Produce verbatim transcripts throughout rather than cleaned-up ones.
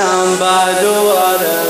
down by the water.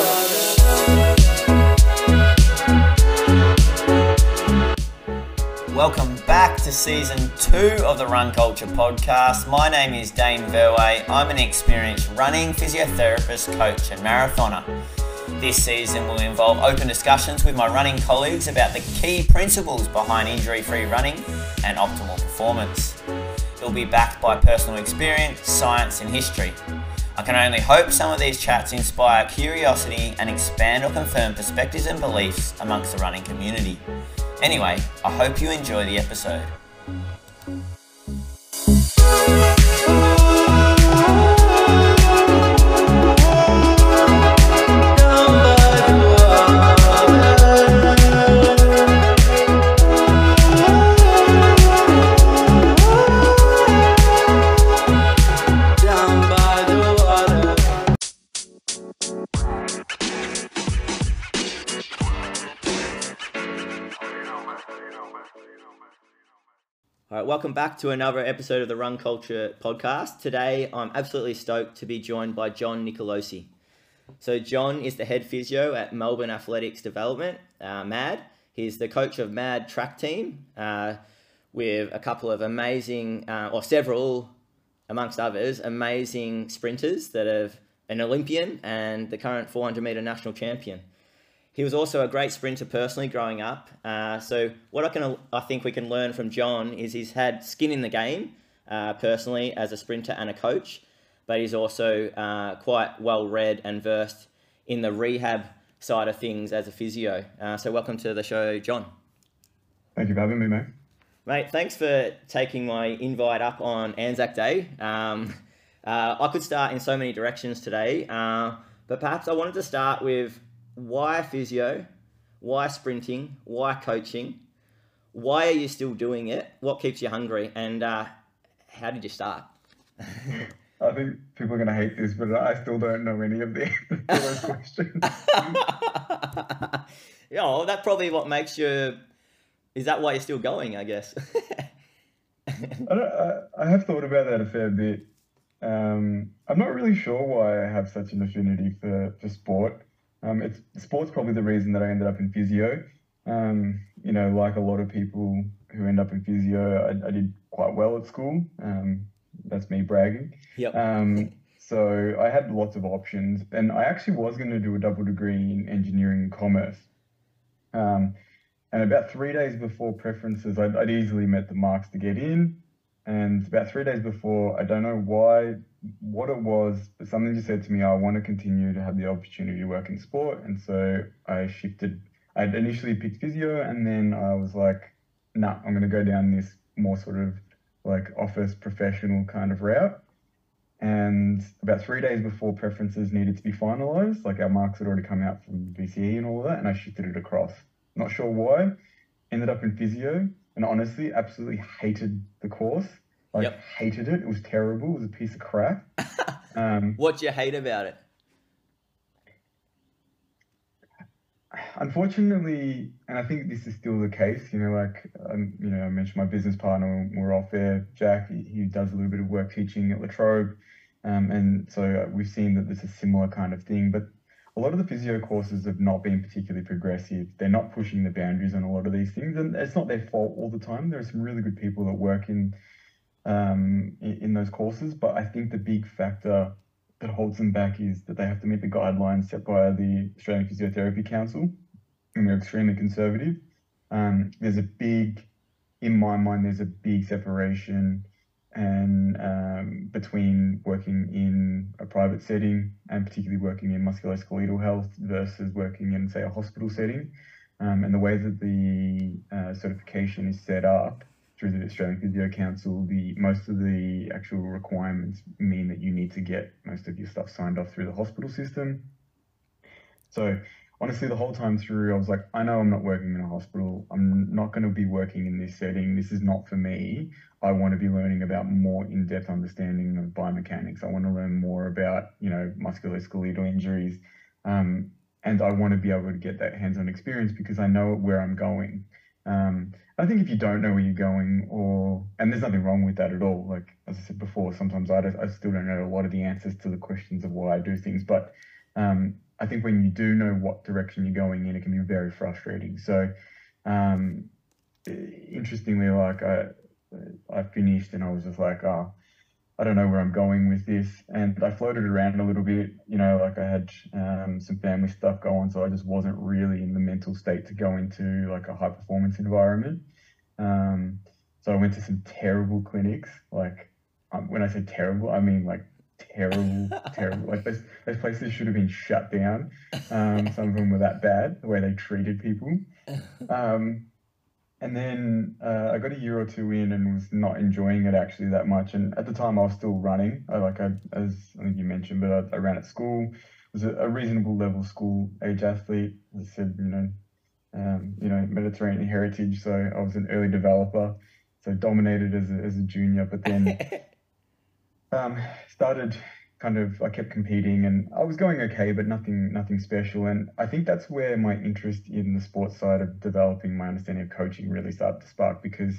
Welcome back to season two of the Run Culture podcast. My name is Dane Verway. I'm an experienced running physiotherapist, coach and marathoner. This season will involve open discussions with my running colleagues about the key principles behind injury-free running and optimal performance. It will be backed by personal experience, science and history. I can only hope some of these chats inspire curiosity and expand or confirm perspectives and beliefs amongst the running community. Anyway, I hope you enjoy the episode. All right, welcome back to another episode of the Run Culture podcast. Today, I'm absolutely stoked to be joined by John Nicolosi. So John is the head physio at Melbourne Athletics Development, uh, MAD. He's the coach of MAD track team uh, with a couple of amazing, uh, or several, amongst others, amazing sprinters that have an Olympian and the current four hundred metre national champion. He was also a great sprinter personally growing up. Uh, so what I can, I think we can learn from John is he's had skin in the game uh, personally as a sprinter and a coach, but he's also uh, quite well read and versed in the rehab side of things as a physio. Uh, so welcome to the show, John. Thank you for having me, mate. Mate, thanks for taking my invite up on Anzac Day. Um, uh, I could start in so many directions today, uh, but perhaps I wanted to start with why physio, why sprinting, why coaching, why are you still doing it, what keeps you hungry, and uh, how did you start? I think people are going to hate this, but I still don't know any of the those questions. Yeah, well, that's probably what makes you, is that why you're still going, I guess? I, don't, I, I have thought about that a fair bit. Um, I'm not really sure why I have such an affinity for, for sport. Um, it's sport's probably the reason that I ended up in physio. Um, you know, like a lot of people who end up in physio, I, I did quite well at school. Um, that's me bragging. Yep. Um, so I had lots of options, and I actually was going to do a double degree in engineering and commerce. Um, and about three days before preferences, I'd, I'd easily met the marks to get in. And about three days before, I don't know why, what it was, but something just said to me, I want to continue to have the opportunity to work in sport. And so I shifted. I'd initially picked physio, and then I was like, nah, I'm going to go down this more sort of like office professional kind of route. And about three days before preferences needed to be finalized, like our marks had already come out from V C E and all of that, and I shifted it across. Not sure why. Ended up in physio, and honestly, absolutely hated the course. Like, yep. hated it. It was terrible. It was a piece of crap. Um, what do you hate about it? Unfortunately, and I think this is still the case, you know, like, um, you know, I mentioned my business partner when we're off there, Jack, he, he does a little bit of work teaching at La Trobe. Um, and so we've seen that there's a similar kind of thing. But a lot of the physio courses have not been particularly progressive. They're not pushing the boundaries on a lot of these things. And it's not their fault all the time. There are some really good people that work in um, in, in those courses. But I think the big factor that holds them back is that they have to meet the guidelines set by the Australian Physiotherapy Council. And they're extremely conservative. Um, there's a big, in my mind, there's a big separation and um, between working in a private setting and particularly working in musculoskeletal health versus working in, say, a hospital setting. Um, and the way that the uh, certification is set up through the Australian Physio Council, the most of the actual requirements mean that you need to get most of your stuff signed off through the hospital system. So honestly, the whole time through, I was like, I know I'm not working in a hospital. I'm not going to be working in this setting. This is not for me. I want to be learning about more in-depth understanding of biomechanics. I want to learn more about, you know, musculoskeletal injuries. Um, and I want to be able to get that hands-on experience because I know where I'm going. Um, I think if you don't know where you're going, or and there's nothing wrong with that at all. Like as I said before, sometimes I don't, I still don't know a lot of the answers to the questions of why I do things. But um, I think when you do know what direction you're going in, it can be very frustrating. So um, interestingly, like I I finished and I was just like, oh, I don't know where I'm going with this. And I floated around a little bit, you know, like I had um, some family stuff go on, so I just wasn't really in the mental state to go into like a high performance environment. Um, so I went to some terrible clinics. Like um, when I say terrible, I mean like terrible, terrible. Like those those places should have been shut down. Um, some of them were that bad, the way they treated people. Um, and then uh, I got a year or two in and was not enjoying it actually that much. And at the time, I was still running. I like I as I think you mentioned, but I, I ran at school. Was a, a reasonable level school age athlete. As I said, you know, um, you know, Mediterranean heritage. So I was an early developer. So dominated as a, as a junior, but then um, started kind of I kept competing and I was going okay, but nothing nothing special. And I think that's where my interest in the sports side of developing my understanding of coaching really started to spark because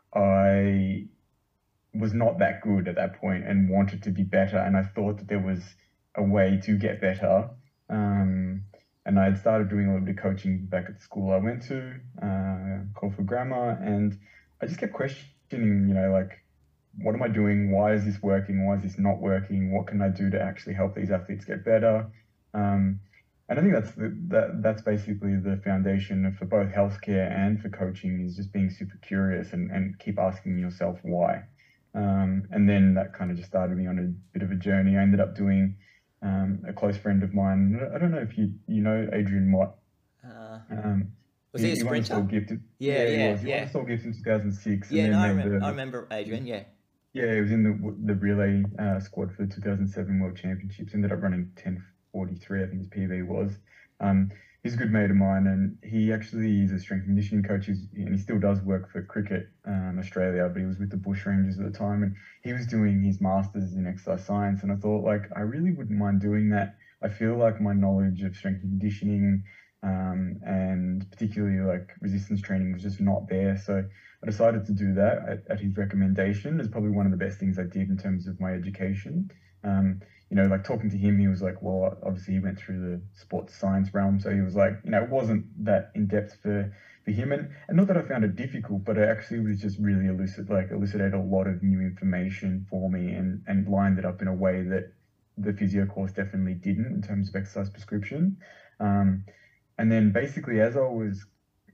I was not that good at that point and wanted to be better. And I thought that there was a way to get better. Um, and I had started doing a little bit of coaching back at the school I went to, uh, called for grammar, and I just kept questioning, you know, like what am I doing? Why is this working? Why is this not working? What can I do to actually help these athletes get better? Um, and I think that's the, that that's basically the foundation for both healthcare and for coaching is just being super curious and, and keep asking yourself why. Um, and then that kind of just started me on a bit of a journey. I ended up doing um, a close friend of mine. I don't know if you you know Adrian Mott. Uh, Um, was he, he, a he won the sprinter? Soul Gift. Yeah, Yeah, he yeah, was. He won yeah. the Soul Gift in two thousand six. Yeah, and no, then I made remember, the, I remember Adrian, yeah. Yeah, he was in the the relay uh, squad for the two thousand seven World Championships. Ended up running ten forty-three, I think his P B was. Um, he's a good mate of mine, and he actually is a strength and conditioning coach. He's, and he still does work for Cricket um, Australia, but he was with the Bush Rangers at the time, and he was doing his masters in exercise science. And I thought, like, I really wouldn't mind doing that. I feel like my knowledge of strength and conditioning um, and particularly like resistance training was just not there. So I decided to do that at, at his recommendation. It's probably one of the best things I did in terms of my education. Um, you know, like talking to him, he was like, well, obviously he went through the sports science realm. So he was like, you know, it wasn't that in depth for, for him. And, and not that I found it difficult, but it actually was just really elucid, like elucidated a lot of new information for me and, and lined it up in a way that the physio course definitely didn't in terms of exercise prescription. Um, and then basically as I was,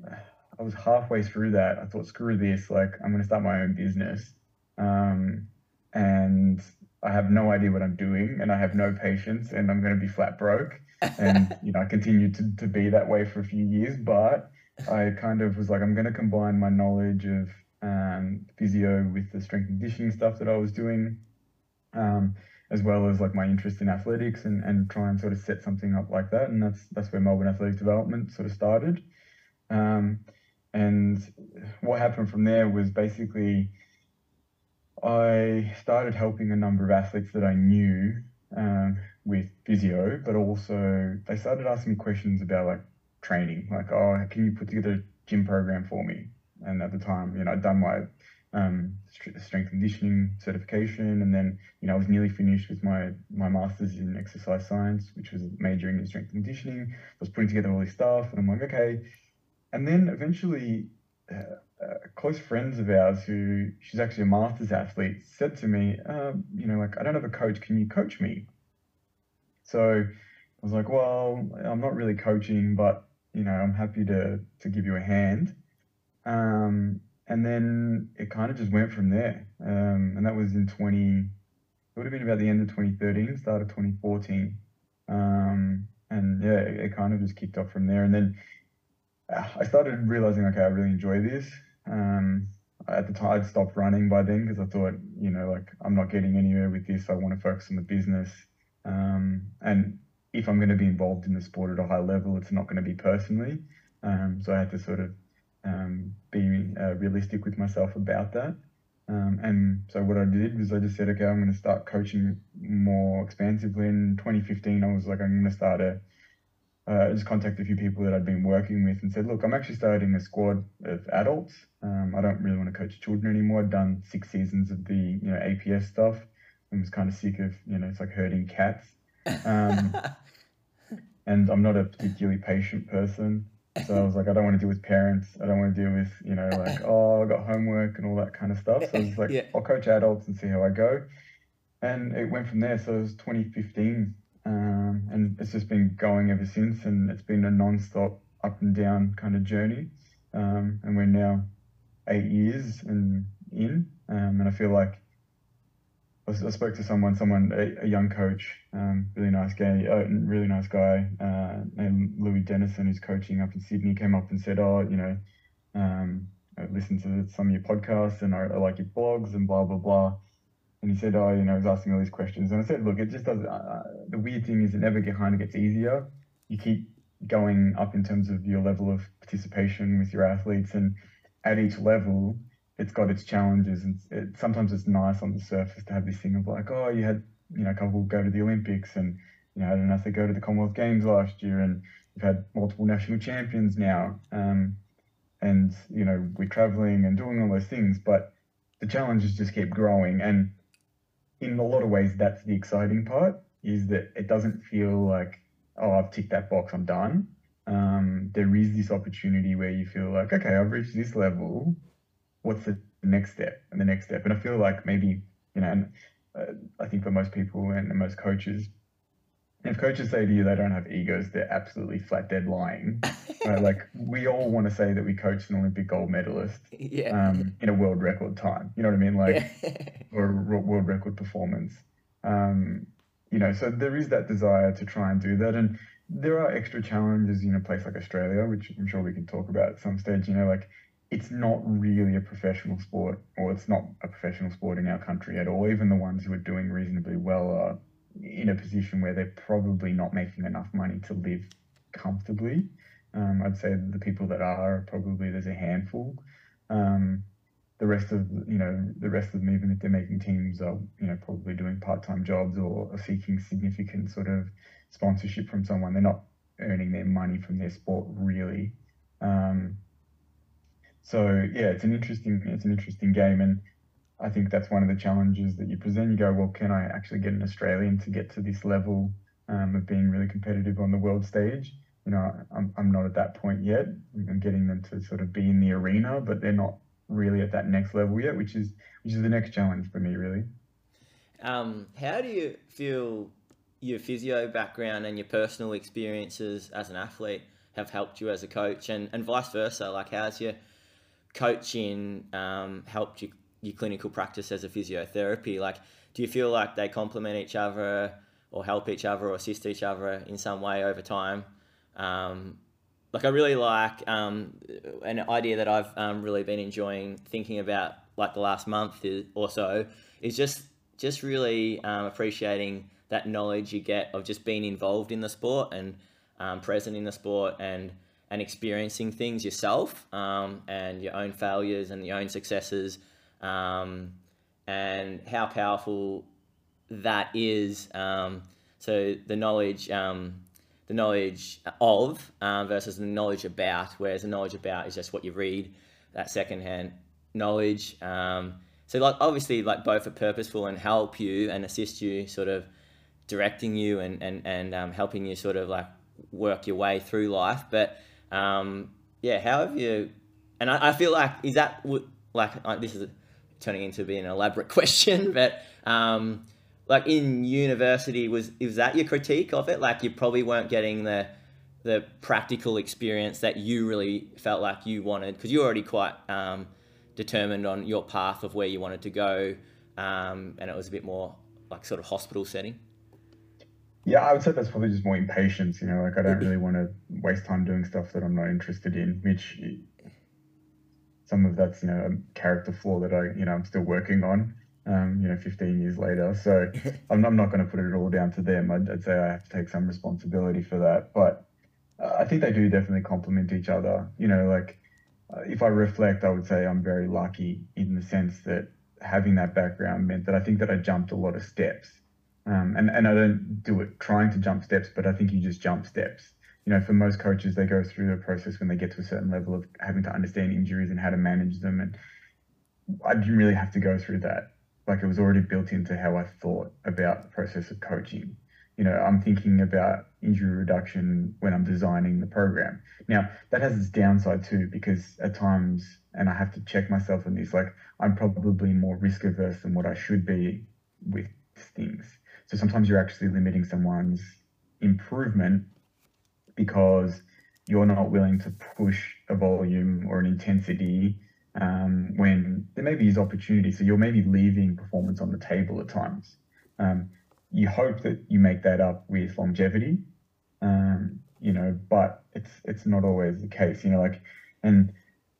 I was halfway through that, I thought, screw this, like I'm going to start my own business. Um, and I have no idea what I'm doing and I have no patience and I'm going to be flat broke. And, you know, I continued to, to be that way for a few years, but I kind of was like, I'm going to combine my knowledge of um, physio with the strength and conditioning stuff that I was doing, um, as well as like my interest in athletics and, and try and sort of set something up like that. And that's, that's where Melbourne Athletics Development sort of started. Um, and what happened from there was basically I started helping a number of athletes that I knew um, with physio, but also they started asking me questions about like training, like, oh, can you put together a gym program for me? And at the time, you know, I'd done my um, strength conditioning certification, and then, you know, I was nearly finished with my my master's in exercise science, which was majoring in strength conditioning. I was putting together all this stuff, and I'm like, okay. And then eventually, uh, uh, close friends of ours who she's actually a masters athlete said to me, um, you know, like, I don't have a coach. Can you coach me? So I was like, well, I'm not really coaching, but, you know, I'm happy to, to give you a hand. Um, and then it kind of just went from there. Um, and that was in twenty, it would have been about the end of twenty thirteen, start of twenty fourteen. Um, and yeah, it, it kind of just kicked off from there. And then I started realizing, okay, I really enjoy this. Um, at the time, I'd stopped running by then because I thought, you know, like I'm not getting anywhere with this. I want to focus on the business. Um, and if I'm going to be involved in the sport at a high level, it's not going to be personally. Um, so I had to sort of um, be uh, realistic with myself about that. Um, and so what I did was I just said, okay, I'm going to start coaching more expansively. In twenty fifteen, I was like, I'm going to start a uh, I just contacted a few people that I'd been working with and said, look, I'm actually starting a squad of adults. Um, I don't really want to coach children anymore. I've done six seasons of the, you know, A P S stuff. I was kind of sick of, you know, it's like herding cats. Um, and I'm not a particularly patient person. So I was like, I don't want to deal with parents. I don't want to deal with, you know, like, oh, I got homework and all that kind of stuff. So I was like, Yeah. I'll coach adults and see how I go. And it went from there. So it was twenty fifteen. Um, and it's just been going ever since. And it's been a non-stop up and down kind of journey. Um, and we're now eight years and in. Um, and I feel like I, was, I spoke to someone, someone, a, a young coach, um, really nice guy, uh, really nice guy, uh, named Louis Dennison, who's coaching up in Sydney, came up and said, oh, you know, um, I listened to some of your podcasts and I, I like your blogs and blah, blah, blah. And he said, oh, you know, I was asking all these questions. And I said, look, it just doesn't, uh, the weird thing is it never get, kind of gets easier. You keep going up in terms of your level of participation with your athletes. And at each level, it's got its challenges. And it, sometimes it's nice on the surface to have this thing of like, oh, you had, you know, a couple go to the Olympics and, you know, I don't know if they go to the Commonwealth Games last year and you've had multiple national champions now. Um, and, you know, we're traveling and doing all those things, but the challenges just keep growing. And in a lot of ways, that's the exciting part, is that it doesn't feel like, oh, I've ticked that box, I'm done. Um, there is this opportunity where you feel like, okay, I've reached this level. What's the next step and the next step? And I feel like maybe, you know, and uh, I think for most people and most coaches, if coaches say to you they don't have egos, they're absolutely flat dead lying. Right? Like, we all want to say that we coached an Olympic gold medalist Yeah. um, in a world record time. You know what I mean? Like, Yeah. or a world record performance. Um, you know, so there is that desire to try and do that. And there are extra challenges in a place like Australia, which I'm sure we can talk about at some stage. You know, like, it's not really a professional sport, or it's not a professional sport in our country at all. Even the ones who are doing reasonably well are in a position where they're probably not making enough money to live comfortably. Um, I'd say the people that are, probably there's a handful. Um, the rest of, you know, the rest of them, even if they're making teams, are, you know, probably doing part-time jobs or are seeking significant sort of sponsorship from someone. They're not earning their money from their sport, really. Um, so yeah, it's an interesting, it's an interesting game. And I think that's one of the challenges that you present. You go, well, can I actually get an Australian to get to this level um, of being really competitive on the world stage? You know, I'm, I'm not at that point yet. I'm getting them to sort of be in the arena, but they're not really at that next level yet, which is which is the next challenge for me, really. Um, how do you feel your physio background and your personal experiences as an athlete have helped you as a coach, and, and vice versa? Like, how's your coaching um, helped you, your clinical practice as a physiotherapy? Like, do you feel like they complement each other or help each other or assist each other in some way over time? Um, like, I really like um, an idea that I've um, really been enjoying thinking about, like, the last month is, or so, is just just really um, appreciating that knowledge you get of just being involved in the sport and um, present in the sport and and experiencing things yourself, um, and your own failures and your own successes, um, and how powerful that is. Um, so the knowledge, um, the knowledge of um, versus the knowledge about, whereas the knowledge about is just what you read, that secondhand knowledge. Um, so like, obviously, like, both are purposeful and help you and assist you, sort of directing you and, and, and um, helping you sort of like work your way through life. But um, yeah, how have you, and I, I feel like, is that like, uh, this is turning into being an elaborate question, but um, like in university, was, was that your critique of it? Like, you probably weren't getting the, the practical experience that you really felt like you wanted, because you're already quite um, determined on your path of where you wanted to go. Um, and it was a bit more like sort of hospital setting. Yeah, I would say that's probably just more impatience, you know, like, I don't really want to waste time doing stuff that I'm not interested in, which some of that's, you know, a character flaw that I, you know, I'm still working on, um, you know, fifteen years later. So I'm, I'm not going to put it all down to them. I'd, I'd say I have to take some responsibility for that. But uh, I think they do definitely complement each other. You know, like, uh, if I reflect, I would say I'm very lucky in the sense that having that background meant that I think that I jumped a lot of steps. Um, and, and I don't do it trying to jump steps, but I think you just jump steps. You you know, for most coaches, they go through a process when they get to a certain level of having to understand injuries and how to manage them. And I didn't really have to go through that. Like, it was already built into how I thought about the process of coaching. You know, I'm thinking about injury reduction when I'm designing the program. Now, that has its downside too, because at times, and I have to check myself on this, like, I'm probably more risk averse than what I should be with things. So sometimes you're actually limiting someone's improvement because you're not willing to push a volume or an intensity um, when there maybe is opportunity. So you're maybe leaving performance on the table at times. Um, you hope that you make that up with longevity, um, you know, but it's it's not always the case, you know, like, and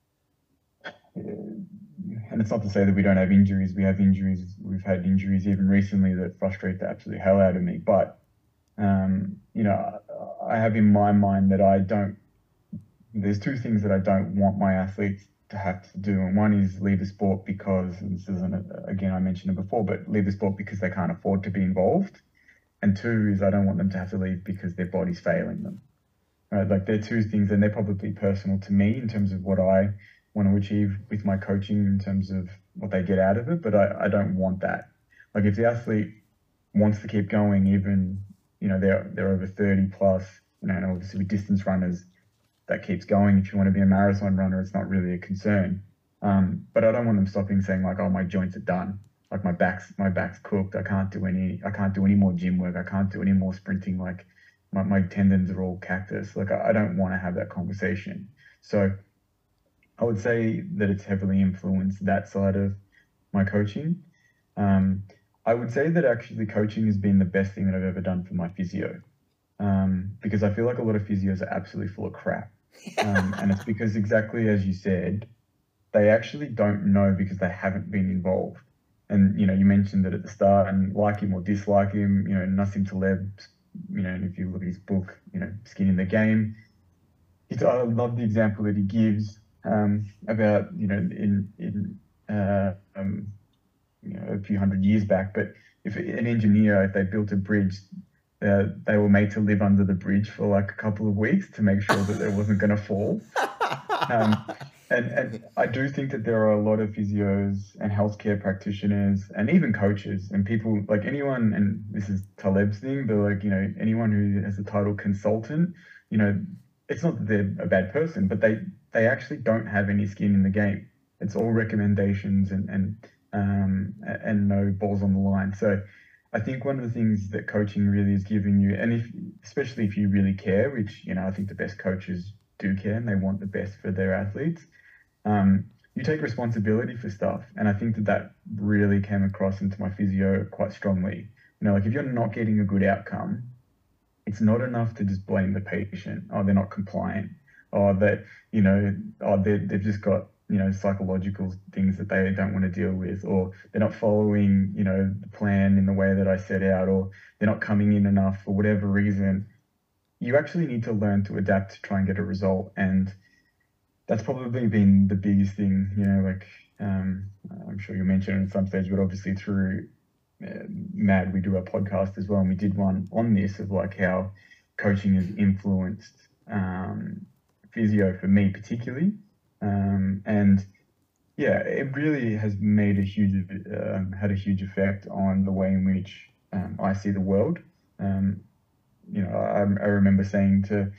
and it's not to say that we don't have injuries. We have injuries. We've had injuries even recently that frustrate the absolute hell out of me. But, um, you know, I have in my mind that I don't, there's two things that I don't want my athletes to have to do. And one is leave the sport because, and this isn't, again, I mentioned it before, but leave the sport because they can't afford to be involved. And two is I don't want them to have to leave because their body's failing them. Right? Like, they're two things, and they're probably personal to me in terms of what I want to achieve with my coaching in terms of what they get out of it, but I, I don't want that. Like, if the athlete wants to keep going, even, you know, they're they're over thirty plus, you know, and obviously with distance runners, that keeps going. If you want to be a marathon runner, it's not really a concern. Um, but I don't want them stopping saying like, oh, my joints are done. Like, my back's my back's cooked. I can't do any I can't do any more gym work. I can't do any more sprinting. Like, my, my tendons are all cactus. Like, I, I don't want to have that conversation. So I would say that it's heavily influenced that side of my coaching. Um, I would say that actually coaching has been the best thing that I've ever done for my physio, um, because I feel like a lot of physios are absolutely full of crap. Um, and it's because, exactly as you said, they actually don't know because they haven't been involved. And, you know, you mentioned it at the start, and like him or dislike him, you know, Nassim Taleb, you know, and if you look at his book, you know, Skin in the Game, it's, I love the example that he gives um, about, you know, in, in uh, um, you know, a few hundred years back. But if an engineer, if they built a bridge, uh, they were made to live under the bridge for like a couple of weeks to make sure that it wasn't going to fall. Um, and, and I do think that there are a lot of physios and healthcare practitioners and even coaches and people, like anyone, and this is Taleb's thing, but like, you know, anyone who has the title consultant, you know, it's not that they're a bad person, but they, they actually don't have any skin in the game. It's all recommendations and, and, um, and no balls on the line. So I think one of the things that coaching really is giving you, and if, especially if you really care, which, you know, I think the best coaches do care and they want the best for their athletes, um, you take responsibility for stuff. And I think that that really came across into my physio quite strongly. You know, like, if you're not getting a good outcome, it's not enough to just blame the patient. Oh, they're not compliant. Or that, you know, oh, they've just got, you know, psychological things that they don't want to deal with, or they're not following, you know, the plan in the way that I set out, or they're not coming in enough for whatever reason. You actually need to learn to adapt to try and get a result. And that's probably been the biggest thing, you know, like, um, I'm sure you mentioned it at some stage, but obviously through uh, MAD, we do a podcast as well. And we did one on this of like how coaching has influenced um, physio for me particularly. Um, and yeah, it really has made a huge, um, had a huge effect on the way in which um, I see the world. Um, you know, I, I remember saying to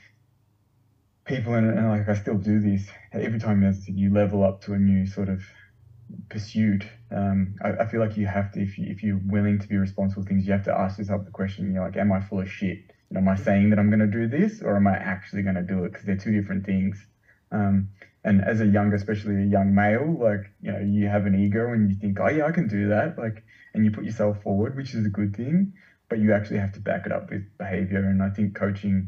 people, and, and like I still do this, every time you level up to a new sort of pursuit, um, I, I feel like you have to, if, you, if you're willing to be responsible for things, you have to ask yourself the question, you're like, am I full of shit? You know, am I saying that I'm going to do this, or am I actually going to do it? Because they're two different things. Um, and as a young, especially a young male, like, you know, you have an ego and you think, oh yeah, I can do that. Like, and you put yourself forward, which is a good thing, but you actually have to back it up with behavior. And I think coaching,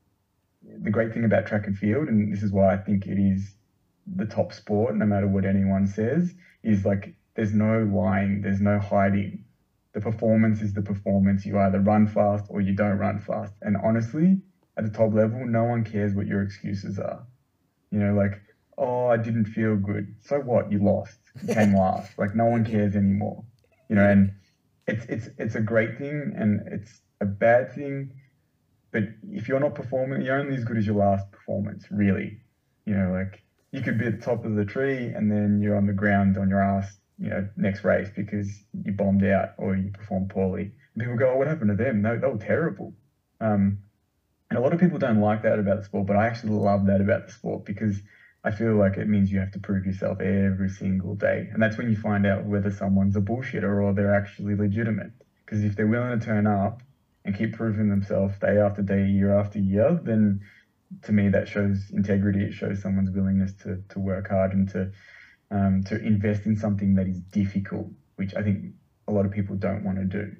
the great thing about track and field, and this is why I think it is the top sport, no matter what anyone says, is like, there's no lying, there's no hiding. The performance is the performance. You either run fast or you don't run fast. And honestly, at the top level, no one cares what your excuses are. You know, like, oh, I didn't feel good. So what? You lost. You came last. Like, no one cares anymore. You know, and it's it's it's a great thing and it's a bad thing but if you're not performing, you're only as good as your last performance, really. You know, like you could be at the top of the tree and then you're on the ground on your ass, you know, next race because you bombed out or you performed poorly. And people go, oh, what happened to them? They, they were terrible. Um, and a lot of people don't like that about the sport, but I actually love that about the sport because I feel like it means you have to prove yourself every single day. And that's when you find out whether someone's a bullshitter or they're actually legitimate. Because if they're willing to turn up and keep proving themselves day after day, year after year, then to me that shows integrity. It shows someone's willingness to to work hard and to um, to invest in something that is difficult, which I think a lot of people don't want to do.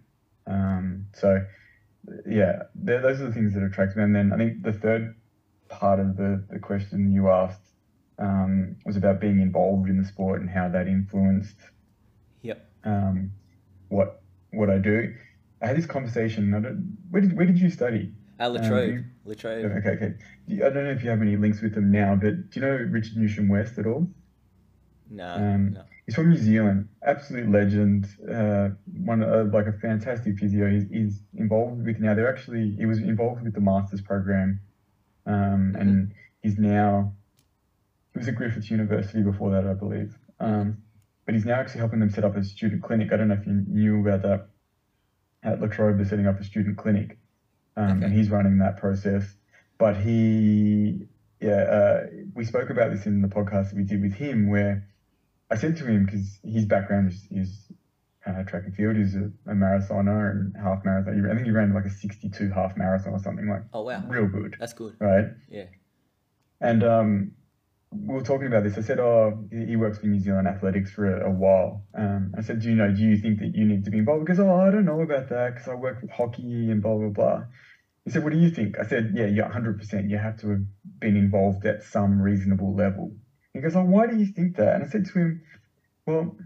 Um, so yeah, those are the things that attract me. And then I think the third part of the, the question you asked um, was about being involved in the sport and how that influenced Yep. um, what what I do. I had this conversation. I don't, where did where did you study? At Um, Latrobe. you, Latrobe. okay, okay. Do you- I don't know if you have any links with them now, but do you know Richard Newsham West at all? No, Um, no. He's from New Zealand, absolute legend. Uh, one uh, like a fantastic physio. He's, he's involved with now. They're actually he was involved with the masters program, um, and he's now he was at Griffith University before that, I believe. Um, but he's now actually helping them set up a student clinic. I don't know if you knew about that. At Latrobe, they're setting up a student clinic, um, Okay. and he's running that process. But he, yeah, uh, we spoke about this in the podcast that we did with him, where I said to him, because his background is, is uh, track and field, he's a, a marathoner and half marathon. I think he ran like a sixty-two half marathon or something, like Oh, wow. real good, That's good. right? Yeah. And um, we were talking about this. I said, oh, he he works for New Zealand Athletics for a, a while. Um, I said, do you know, do you think that you need to be involved? Because, oh, I don't know about that because I work with hockey and blah, blah, blah. He said, what do you think? I said, yeah, you're one hundred percent. You have to have been involved at some reasonable level. He goes, oh, why do you think that? And I said to him, well,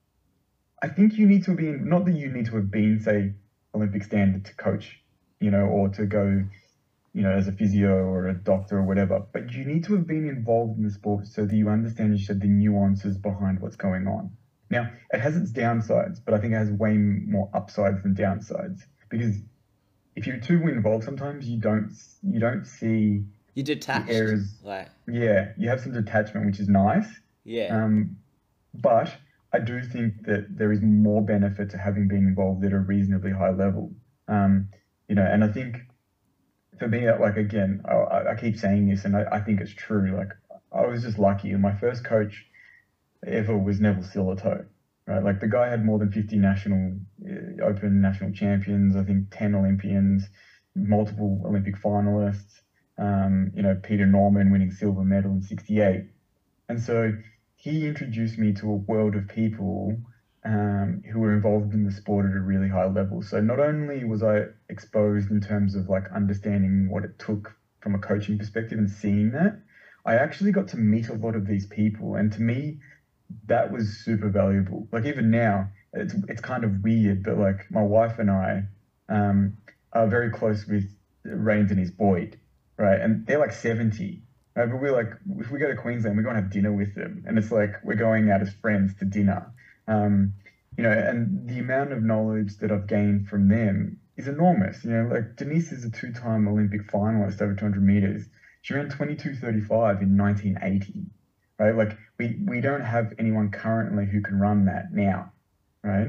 I think you need to be, in, not that you need to have been, say, Olympic standard to coach, you know, or to go, you know, as a physio or a doctor or whatever, but you need to have been involved in the sport so that you understand, you said, the nuances behind what's going on. Now, it has its downsides, but I think it has way more upsides than downsides, because if you're too involved, sometimes you don't you don't see You the detached. areas. Like, Yeah, you have some detachment, which is nice. yeah. Um, but I do think that there is more benefit to having been involved at a reasonably high level. Um, you know, and I think for me, like, again, I, I keep saying this and I, I think it's true. Like, I was just lucky. And my first coach ever was Neville Silvertoe, right? Like, the guy had more than fifty national, uh, open national champions, I think ten Olympians, multiple Olympic finalists, um, you know, Peter Norman winning silver medal in sixty-eight. And so he introduced me to a world of people um, who were involved in the sport at a really high level. So not only was I exposed in terms of like understanding what it took from a coaching perspective and seeing that, I actually got to meet a lot of these people. And to me, that was super valuable. Like, even now, it's it's kind of weird, but like my wife and I um, are very close with Rains and his Boyd, right? And they're like seventy. Right? But we're like, if we go to Queensland, we're going to have dinner with them. And it's like, we're going out as friends to dinner. Um, you know, and the amount of knowledge that I've gained from them is enormous. You know, like Denise is a two-time Olympic finalist over two hundred meters. She ran twenty-two thirty-five in nineteen eighty, right? Like, we, we don't have anyone currently who can run that now, right?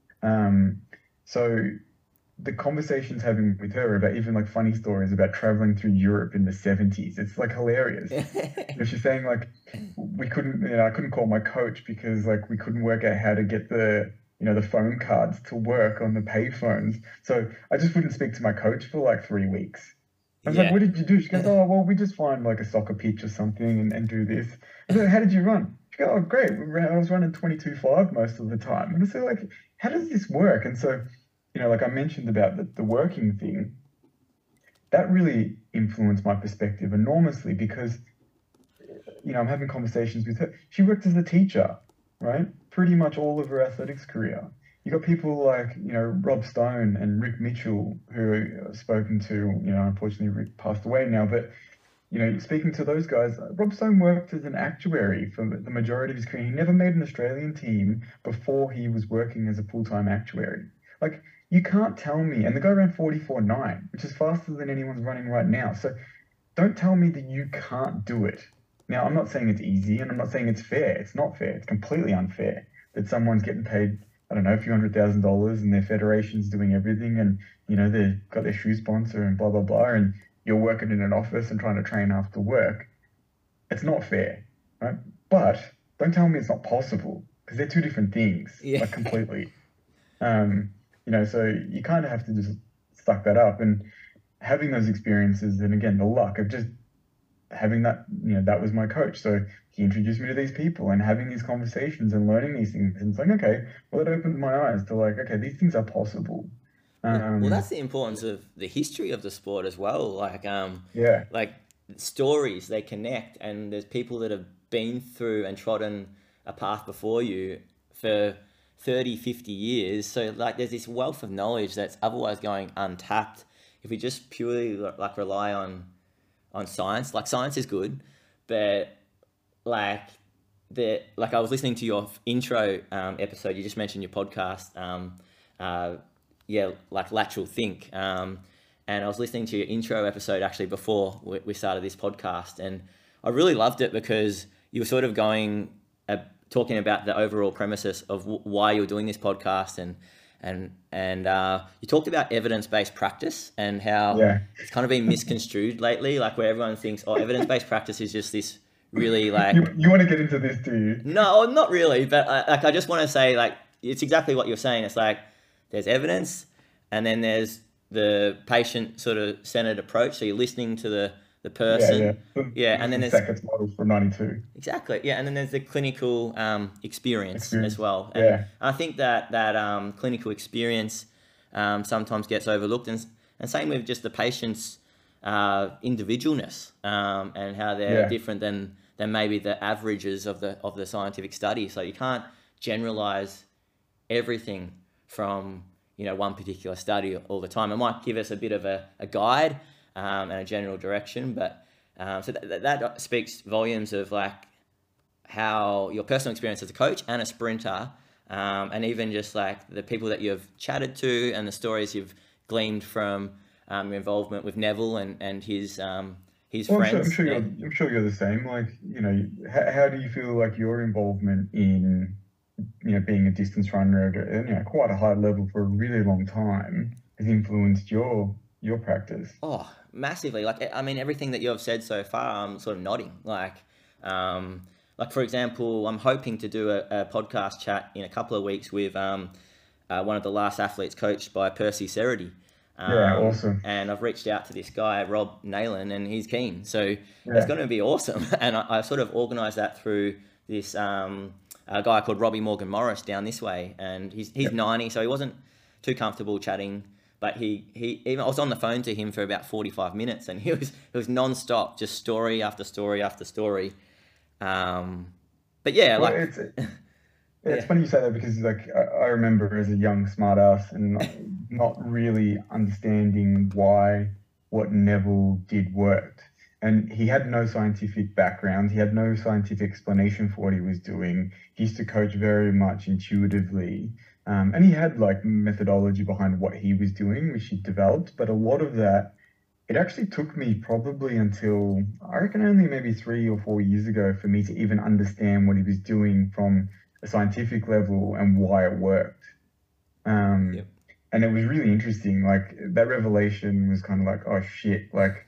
Um, so the conversations having with her about even like funny stories about traveling through Europe in the seventies, it's like hilarious. You know, she's saying like, we couldn't, you know, I couldn't call my coach because like we couldn't work out how to get the, you know, the phone cards to work on the pay phones. So I just wouldn't speak to my coach for like three weeks. I was Yeah. like, what did you do? She goes, oh, well, we just find like a soccer pitch or something and, and do this. I said, how did you run? She goes, oh, great. We ran, I was running twenty-two five most of the time. And I said, like, how does this work? And so, you know, like I mentioned about the, the working thing, that really influenced my perspective enormously because, you know, I'm having conversations with her. She worked as a teacher, right? Pretty much all of her athletics career. You got people like, you know, Rob Stone and Rick Mitchell, who I've spoken to, you know, unfortunately Rick passed away now, but, you know, speaking to those guys, Rob Stone worked as an actuary for the majority of his career. He never made an Australian team before he was working as a full-time actuary. Like, You can't tell me, and the guy ran forty-four nine, which is faster than anyone's running right now. So don't tell me that you can't do it. Now, I'm not saying it's easy, and I'm not saying it's fair. It's not fair. It's completely unfair that someone's getting paid, I don't know, a few hundred thousand dollars, and their federation's doing everything, and you know they've got their shoe sponsor and blah blah blah, and you're working in an office and trying to train after work. It's not fair, right? But don't tell me it's not possible, because they're two different things, Yeah. like completely. Um, you know, so you kind of have to just suck that up, and having those experiences, and again, the luck of just having that, you know, that was my coach. So he introduced me to these people and having these conversations and learning these things. And it's like, okay, well, it opened my eyes to like, okay, these things are possible. Um, Well, that's the importance of the history of the sport as well. Like, um, yeah, like stories, they connect, and there's people that have been through and trodden a path before you for thirty, fifty years. So like there's this wealth of knowledge that's otherwise going untapped if we just purely like rely on on science. Like science is good, but like the like I was listening to your intro um, episode. You just mentioned your podcast. Um, uh, yeah, like lateral think. Um, and I was listening to your intro episode actually before we, we started this podcast, and I really loved it because you were sort of going uh, talking about the overall premises of w- why you're doing this podcast, and and and uh, you talked about evidence-based practice and how yeah. it's kind of been misconstrued lately, like where everyone thinks, oh, evidence-based practice is just this really like You, you want to get into this, do you? no, not really, but I, like I just want to say like it's exactly what you're saying. It's like there's evidence, and then there's the patient sort of centered approach. So you're listening to the the person, Yeah, yeah. yeah, and then there's Sackett's model from ninety-two. exactly, yeah, and then there's the clinical um, experience, Experience, as well. And yeah. I think that that um, clinical experience um, sometimes gets overlooked, and and same with just the patient's uh, individualness um, and how they're Yeah. different than than maybe the averages of the of the scientific study. So you can't generalize everything from you know one particular study all the time. It might give us a bit of a, a guide um, and a general direction, but um, so that, that speaks volumes of like how your personal experience as a coach and a sprinter, um, and even just like the people that you've chatted to and the stories you've gleaned from um, your involvement with Neville and and his um, his Well, I'm sure, friends. I'm sure Yeah. you're, I'm sure you're the same. Like, you know, how, how do you feel like your involvement in, you know, being a distance runner at, you know, quite a high level for a really long time has influenced your your practice? Oh, massively. Like, I mean, everything that you have said so far, I'm sort of nodding. Like, um, like for example, I'm hoping to do a, a podcast chat in a couple of weeks with um, uh, one of the last athletes coached by Percy Cerity. Um, Yeah, awesome. And I've reached out to this guy, Rob Nayland, and he's keen. So Yeah. it's going to be awesome. And I, I sort of organised that through this um, a guy called Robbie Morgan Morris down this way. And he's he's Yep. ninety, so he wasn't too comfortable chatting. But he, he even I was on the phone to him for about forty-five minutes, and he was it was non-stop, just story after story after story. Um, but yeah, Well, like it's it's Yeah. funny you say that because like I, I remember as a young smartass and not, not really understanding why what Neville did worked. And he had no scientific background. He had no scientific explanation for what he was doing. He used to coach very much intuitively. Um, and he had like methodology behind what he was doing, which he developed. But a lot of that, it actually took me probably until I reckon only maybe three or four years ago for me to even understand what he was doing from a scientific level and why it worked. Um, Yep. And it was really interesting. Like that revelation was kind of like, oh shit, like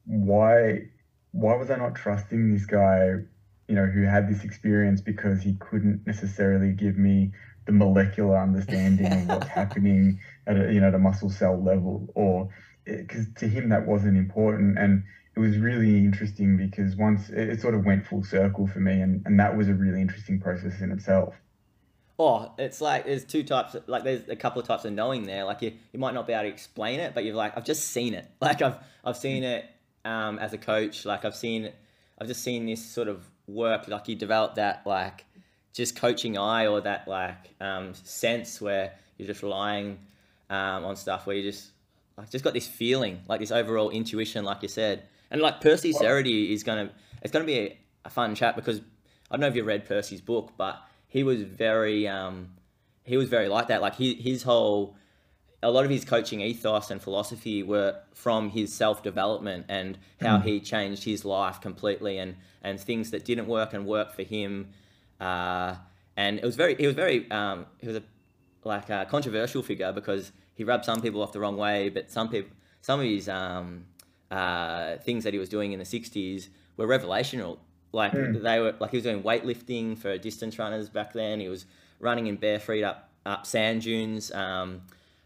why why was I not trusting this guy, you know, who had this experience because he couldn't necessarily give me the molecular understanding of what's happening at a, you know, at a muscle cell level, or because to him that wasn't important. And it was really interesting because once it, it sort of went full circle for me, and, and that was a really interesting process in itself. Oh, it's like there's two types. Of, like there's a couple of types of knowing there. Like you, you might not be able to explain it, but you're like, I've just seen it. Like I've I've seen it um, as a coach. Like I've seen, I've just seen this sort of work. Like you develop that like just coaching eye or that like um, sense where you're just relying um, on stuff where you just like just got this feeling, like this overall intuition, like you said. And like Percy Cerity is gonna, it's gonna be a, a fun chat because I don't know if you read Percy's book, but he was very um he was very like that. Like he, his whole a lot of his coaching ethos and philosophy were from his self-development and how Mm. he changed his life completely, and, and things that didn't work and worked for him. Uh, and it was very, he was very, um, he was a, like a controversial figure because he rubbed some people off the wrong way, but some people, some of his um, uh, things that he was doing in the sixties were revelational. Like Mm. they were, like he was doing weightlifting for distance runners back then. He was running in bare feet up, up sand dunes. Um,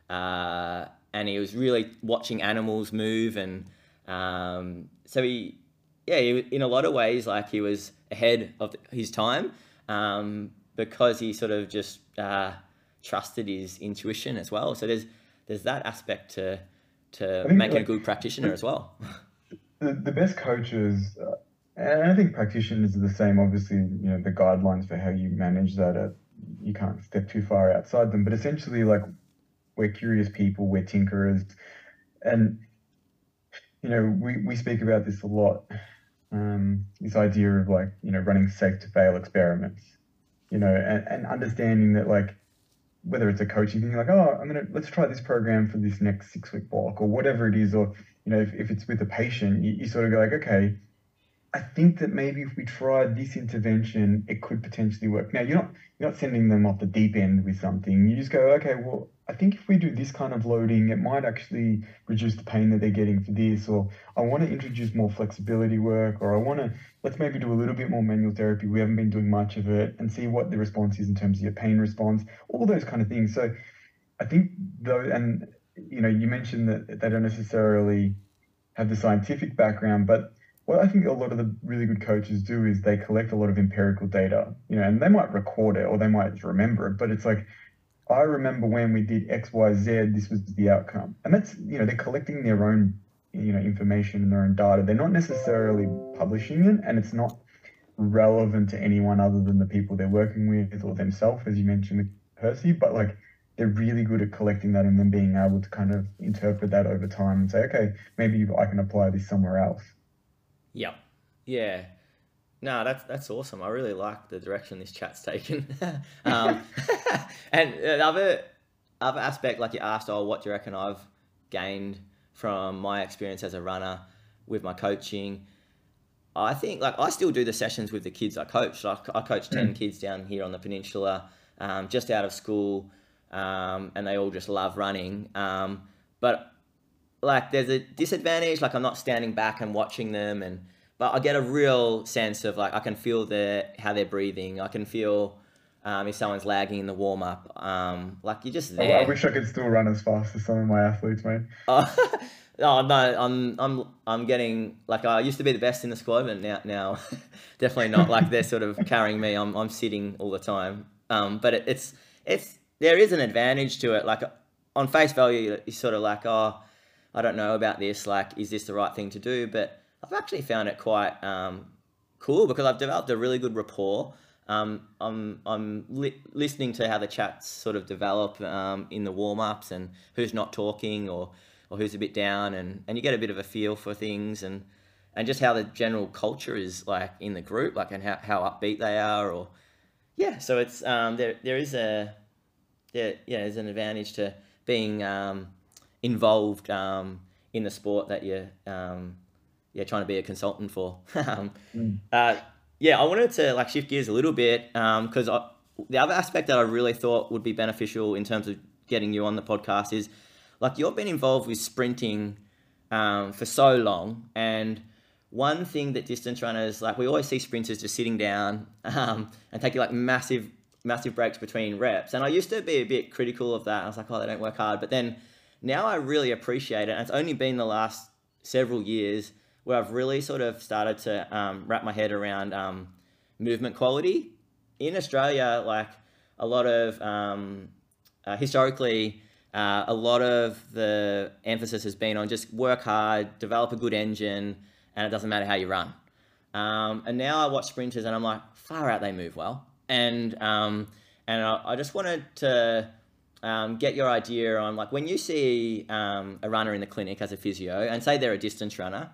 Uh, and he was really watching animals move, and um, so he, yeah, he, in a lot of ways, like he was ahead of his time um, because he sort of just uh, trusted his intuition as well. So there's there's that aspect to to I think, making a like, good practitioner as well. the, the best coaches, uh, and I think practitioners are the same. Obviously, you know, the guidelines for how you manage that, are, you can't step too far outside them. But essentially, like, we're curious people, we're tinkerers, and you know, we, we speak about this a lot. Um, this idea of, like, you know, running safe to fail experiments, you know, and, and understanding that, like, whether it's a coaching thing, like, oh, I'm gonna let's try this program for this next six week block or whatever it is, or you know, if, if it's with a patient, you, you sort of go like, okay, I think that maybe if we tried this intervention, it could potentially work. Now, you're not you're not sending them off the deep end with something. You just go, okay, well, I think if we do this kind of loading, it might actually reduce the pain that they're getting for this. Or I want to introduce more flexibility work, or I want to, let's maybe do a little bit more manual therapy. We haven't been doing much of it, and see what the response is in terms of your pain response, all those kind of things. So I think though, and you know, you mentioned that they don't necessarily have the scientific background, but what I think a lot of the really good coaches do is they collect a lot of empirical data, you know, and they might record it or they might just remember it, but it's like, I remember when we did X, Y, Z, this was the outcome. And that's, you know, they're collecting their own, you know, information and their own data. They're not necessarily publishing it, and it's not relevant to anyone other than the people they're working with or themselves, as you mentioned with Percy, but like, they're really good at collecting that and then being able to kind of interpret that over time and say, okay, maybe I can apply this somewhere else. Yep. Yeah. No, that's that's awesome. I really like the direction this chat's taken. um, and the other other aspect, like you asked, oh, what do you reckon I've gained from my experience as a runner with my coaching? I think, like, I still do the sessions with the kids I coach. Like, I coach ten Mm. kids down here on the peninsula, um, just out of school, um, and they all just love running. Um, but like, there's a disadvantage. Like, I'm not standing back and watching them, and but I get a real sense of, like, I can feel their how they're breathing. I can feel um, if someone's lagging in the warm up. Um, like, you're just I, I there. wish I could still run as fast as some of my athletes, mate. Oh, oh no, I'm I'm I'm getting, like, I used to be the best in the squad, but now now definitely not. Like, they're sort of carrying me. I'm I'm sitting all the time. Um, but it, it's it's there is an advantage to it. Like, on face value, you're sort of like, oh, I don't know about this. Like, is this the right thing to do? But I've actually found it quite um, cool because I've developed a really good rapport. Um, I'm I'm li- listening to how the chats sort of develop um, in the warm ups, and who's not talking or or who's a bit down, and, and you get a bit of a feel for things, and and just how the general culture is like in the group, like, and how, how upbeat they are, or yeah. So it's um, there there is a there yeah there's an advantage to being um, involved um, in the sport that you're um, yeah trying to be a consultant for. um, Mm. uh, yeah, I wanted to, like, shift gears a little bit because I the other aspect that I really thought would be beneficial in terms of getting you on the podcast is, like, you've been involved with sprinting um, for so long, and one thing that distance runners, like, we always see sprinters just sitting down um, and taking, like, massive massive breaks between reps, and I used to be a bit critical of that. I was like, oh, they don't work hard, but then now I really appreciate it, and it's only been the last several years where I've really sort of started to um, wrap my head around um, movement quality. In Australia, like, a lot of, um, uh, historically, uh, a lot of the emphasis has been on just work hard, develop a good engine, and it doesn't matter how you run. Um, and now I watch sprinters and I'm like, far out, they move well. And um, and I, I just wanted to um, get your idea on, like, when you see um, a runner in the clinic as a physio, and say they're a distance runner,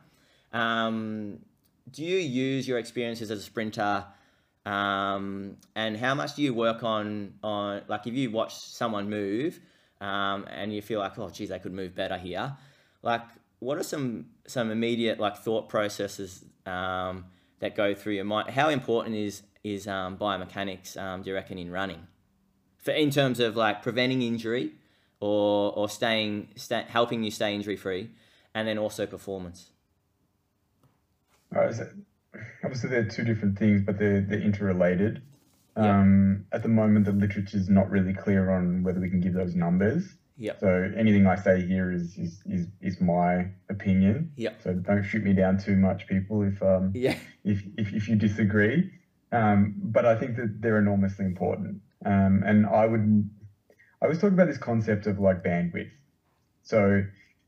um, do you use your experiences as a sprinter, um, and how much do you work on, on like, if you watch someone move, um, and you feel like, oh, geez, they could move better here. Like, what are some some immediate like thought processes um, that go through your mind? How important is is um, biomechanics? Um, do you reckon in running, for in terms of like preventing injury, or or staying stay, helping you stay injury free, and then also performance? All right, so obviously they're two different things, but they're they're interrelated. Yeah. Um, at the moment, the literature is not really clear on whether we can give those numbers. Yeah. So anything I say here is is is, is my opinion. Yeah. So don't shoot me down too much, people, if um Yeah. if if, if you disagree. Um, but I think that they're enormously important. Um, and I would I was talking about this concept of like bandwidth. So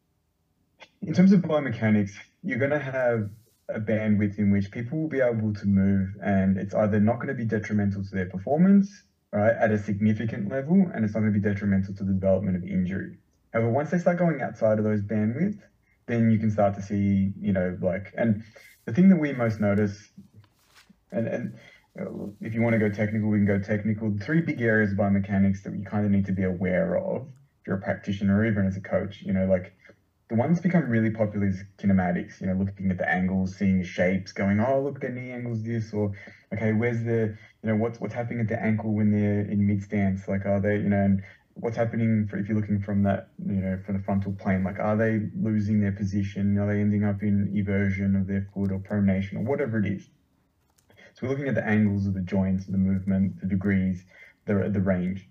in terms of biomechanics, you're going to have a bandwidth in which people will be able to move, and it's either not going to be detrimental to their performance, right, at a significant level, and it's not going to be detrimental to the development of injury. However, once they start going outside of those bandwidth, then you can start to see, you know, like, and the thing that we most notice, and, and if you want to go technical, we can go technical. The three big areas of biomechanics that you kind of need to be aware of if you're a practitioner or even as a coach, you know, like, the one that's become really popular is kinematics, you know, looking at the angles, seeing the shapes, going, oh, look, their knee angle's this, or, okay, where's the, you know, what's what's happening at the ankle when they're in mid-stance? Like, are they, you know, and what's happening for, if you're looking from that, you know, from the frontal plane, like, are they losing their position? Are they ending up in eversion of their foot or pronation or whatever it is? So we're looking at the angles of the joints, the movement, the degrees, the, the range.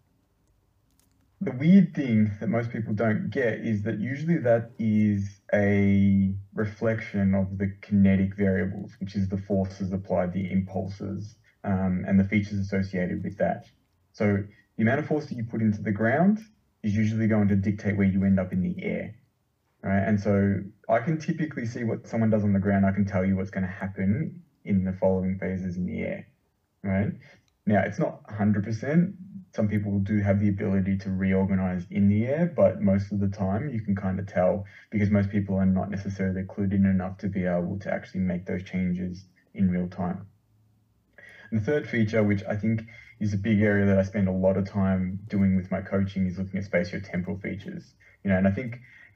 The weird thing that most people don't get is that usually that is a reflection of the kinetic variables, which is the forces applied, the impulses, um, and the features associated with that. So the amount of force that you put into the ground is usually going to dictate where you end up in the air, right? And so I can typically see what someone does on the ground. I can tell you what's going to happen in the following phases in the air, right? Now, it's not one hundred percent. Some people do have the ability to reorganize in the air, but most of the time you can kind of tell because most people are not necessarily clued in enough to be able to actually make those changes in real time. And the third feature, which I think is a big area that I spend a lot of time doing with my coaching, is looking at spatiotemporal features. You know, and I think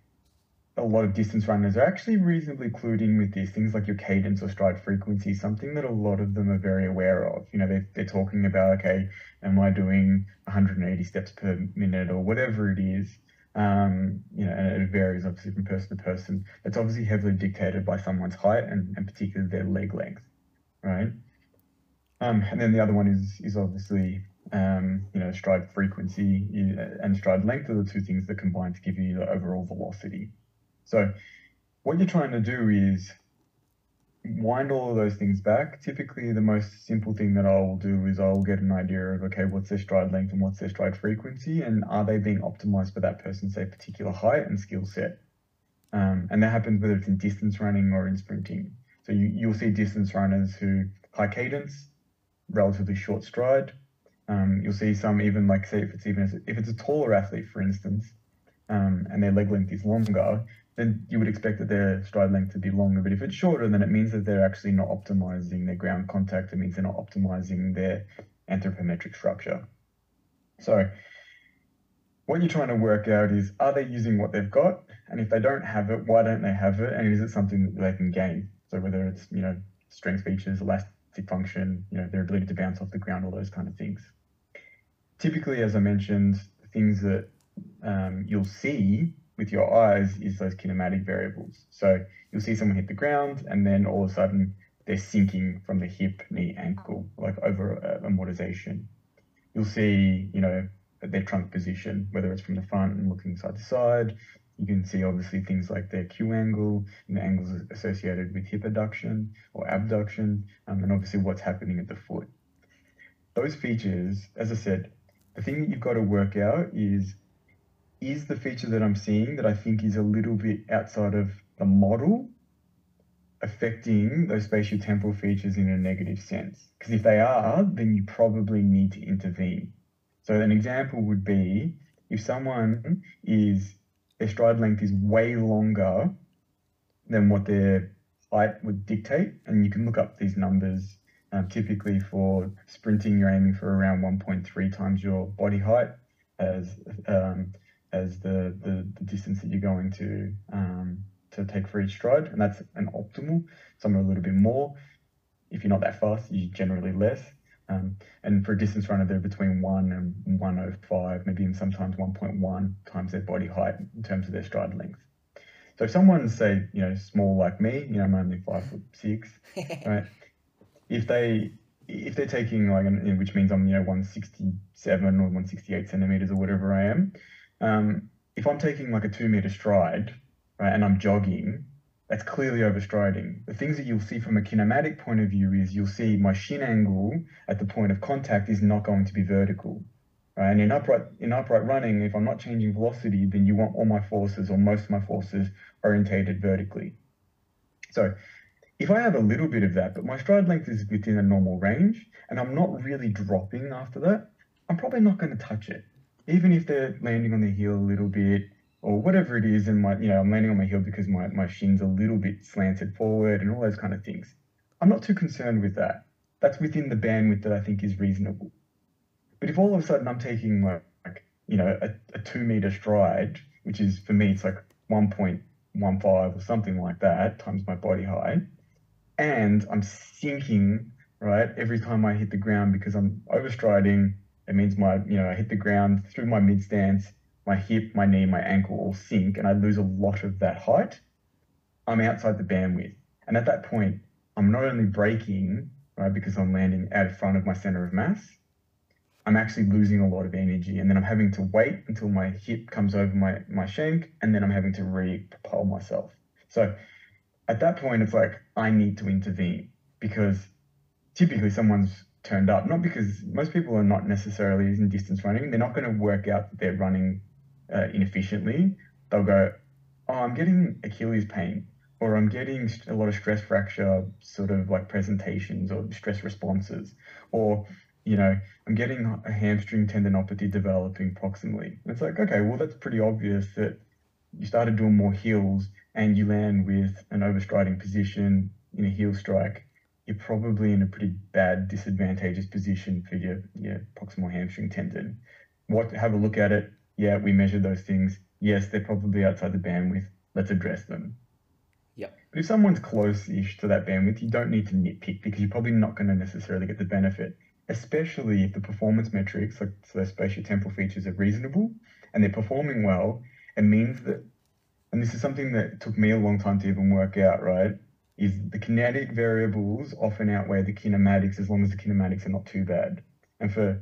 a lot of distance runners are actually reasonably clued in with these things like your cadence or stride frequency, something that a lot of them are very aware of. You know, they're, they're talking about, okay, am I doing one hundred eighty steps per minute or whatever it is? Um, you know, and it varies obviously from person to person. It's obviously heavily dictated by someone's height and, and particularly their leg length, right? Um, and then the other one is, is obviously, um, you know, stride frequency and stride length are the two things that combine to give you the overall velocity. So what you're trying to do is wind all of those things back. Typically, the most simple thing that I will do is I'll get an idea of, okay, what's their stride length and what's their stride frequency, and are they being optimized for that person's, say, particular height and skill set? Um, and that happens whether it's in distance running or in sprinting. So you, you'll see distance runners who high cadence, relatively short stride. Um, you'll see some even like, say, if it's even if it's a taller athlete, for instance, um, and their leg length is longer, then you would expect that their stride length to be longer. But if it's shorter, then it means that they're actually not optimizing their ground contact. It means they're not optimizing their anthropometric structure. So what you're trying to work out is, are they using what they've got? And if they don't have it, why don't they have it? And is it something that they can gain? So whether it's, you know, strength features, elastic function, you know, their ability to bounce off the ground, all those kind of things. Typically, as I mentioned, the things that um, you'll see with your eyes is those kinematic variables. So you'll see someone hit the ground and then all of a sudden they're sinking from the hip, knee, ankle, like over amortization. You'll see, you know, their trunk position, whether it's from the front and looking side to side. You can see obviously things like their Q angle and the angles associated with hip adduction or abduction, um, and obviously what's happening at the foot. Those features, as I said, the thing that you've got to work out is, is the feature that I'm seeing that I think is a little bit outside of the model affecting those spatiotemporal features in a negative sense? Because if they are, then you probably need to intervene. So an example would be if someone is, their stride length is way longer than what their height would dictate, and you can look up these numbers. Um, typically for sprinting, you're aiming for around one point three times your body height. as um, as the, the the distance that you're going to um, to take for each stride, and that's an optimal. Some are a little bit more. If you're not that fast, you're generally less. Um, and for a distance runner, they're between one and one oh five, maybe even sometimes one point one times their body height in terms of their stride length. So if someone's, say, you know, small like me, you know, I'm only five foot six, right? If they if they're taking like, an, which means I'm, you know, one sixty-seven or one sixty-eight centimeters or whatever I am, um, if I'm taking like a two meter stride, right, and I'm jogging, that's clearly overstriding. The things that you'll see from a kinematic point of view is you'll see my shin angle at the point of contact is not going to be vertical. Right? And in upright in upright running, if I'm not changing velocity, then you want all my forces or most of my forces orientated vertically. So if I have a little bit of that, but my stride length is within a normal range, and I'm not really dropping after that, I'm probably not going to touch it. Even if they're landing on their heel a little bit, or whatever it is, and my, you know, I'm landing on my heel because my, my shin's a little bit slanted forward and all those kind of things. I'm not too concerned with that. That's within the bandwidth that I think is reasonable. But if all of a sudden I'm taking like, like you know, a, a two meter stride, which is for me, it's like one point one five or something like that times my body height, and I'm sinking, right, every time I hit the ground because I'm overstriding, it means my, you know, I hit the ground through my mid stance, my hip, my knee, my ankle all sink, and I lose a lot of that height, I'm outside the bandwidth. And at that point, I'm not only braking, right, because I'm landing out in front of my center of mass, I'm actually losing a lot of energy, and then I'm having to wait until my hip comes over my, my shank, and then I'm having to re-propel myself. So at that point, it's like, I need to intervene, because typically someone's turned up, not because most people are not necessarily in distance running, they're not going to work out that they're running uh, inefficiently. They'll go, oh, I'm getting Achilles pain, or I'm getting a lot of stress fracture sort of like presentations or stress responses, or, you know, I'm getting a hamstring tendinopathy developing proximally. And it's like, okay, well, that's pretty obvious that you started doing more heels and you land with an overstriding position in a heel strike. You're probably in a pretty bad, disadvantageous position for your, your proximal hamstring tendon. What? Have a look at it. Yeah, we measured those things. Yes, they're probably outside the bandwidth. Let's address them. Yep. But if someone's close-ish to that bandwidth, you don't need to nitpick because you're probably not going to necessarily get the benefit, especially if the performance metrics, like so spatiotemporal features, are reasonable and they're performing well. It means that, and this is something that took me a long time to even work out, right, is the kinetic variables often outweigh the kinematics as long as the kinematics are not too bad. And for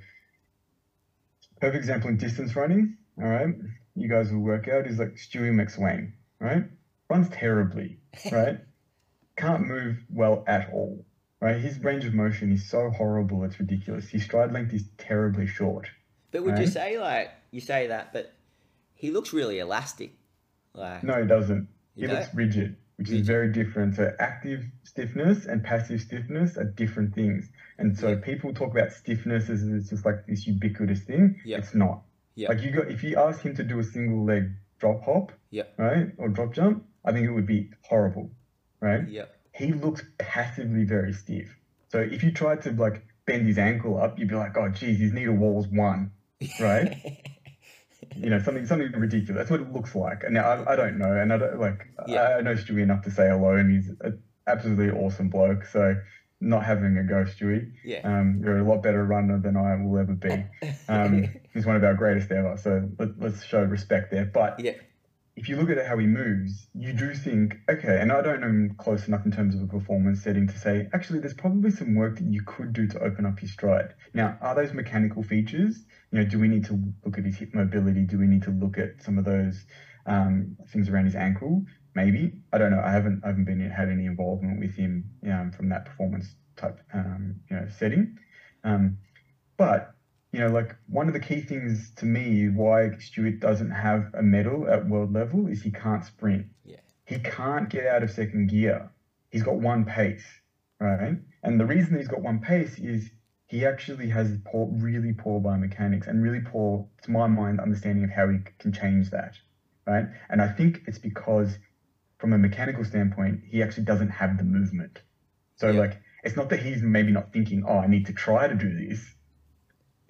perfect example in distance running, all right, you guys will work out is like Stewie McSwain, right? Runs terribly, right? Can't move well at all, right? His range of motion is so horrible, it's ridiculous. His stride length is terribly short. But would right? you say, like, you say that, but he looks really elastic. Like, no, he doesn't. He know? looks rigid, which rigid. is very different. So active stiffness and passive stiffness are different things. And so yeah. people talk about stiffness as it's just like this ubiquitous thing. Yeah. It's not. Yeah. Like you got, if you ask him to do a single leg drop hop, yeah. right, or drop jump, I think it would be horrible, right? Yeah. He looks passively very stiff. So if you tried to like bend his ankle up, you'd be like, oh, geez, his knee to wall's one, right? You know, something something ridiculous. That's what it looks like. And now I, I don't know, and I don't like. Yeah. I, I know Stewie enough to say hello, and he's an absolutely awesome bloke. So not having a go, Stewie. Yeah. Um, you're a lot better runner than I will ever be. Um, he's one of our greatest ever. So let, let's show respect there. But yeah. if you look at how he moves, you do think, okay, and I don't know him close enough in terms of a performance setting to say, actually, there's probably some work that you could do to open up his stride. Now, are those mechanical features? You know, do we need to look at his hip mobility? Do we need to look at some of those um, things around his ankle? Maybe. I don't know. I haven't I haven't been had any involvement with him um, from that performance type um, you know setting. Um, but you know, like one of the key things to me why Stuart doesn't have a medal at world level is he can't sprint. Yeah. He can't get out of second gear. He's got one pace, right? And the reason he's got one pace is he actually has poor, really poor biomechanics and really poor, to my mind, understanding of how he can change that, right? And I think it's because from a mechanical standpoint, he actually doesn't have the movement. So yeah. like, it's not that he's maybe not thinking, oh, I need to try to do this.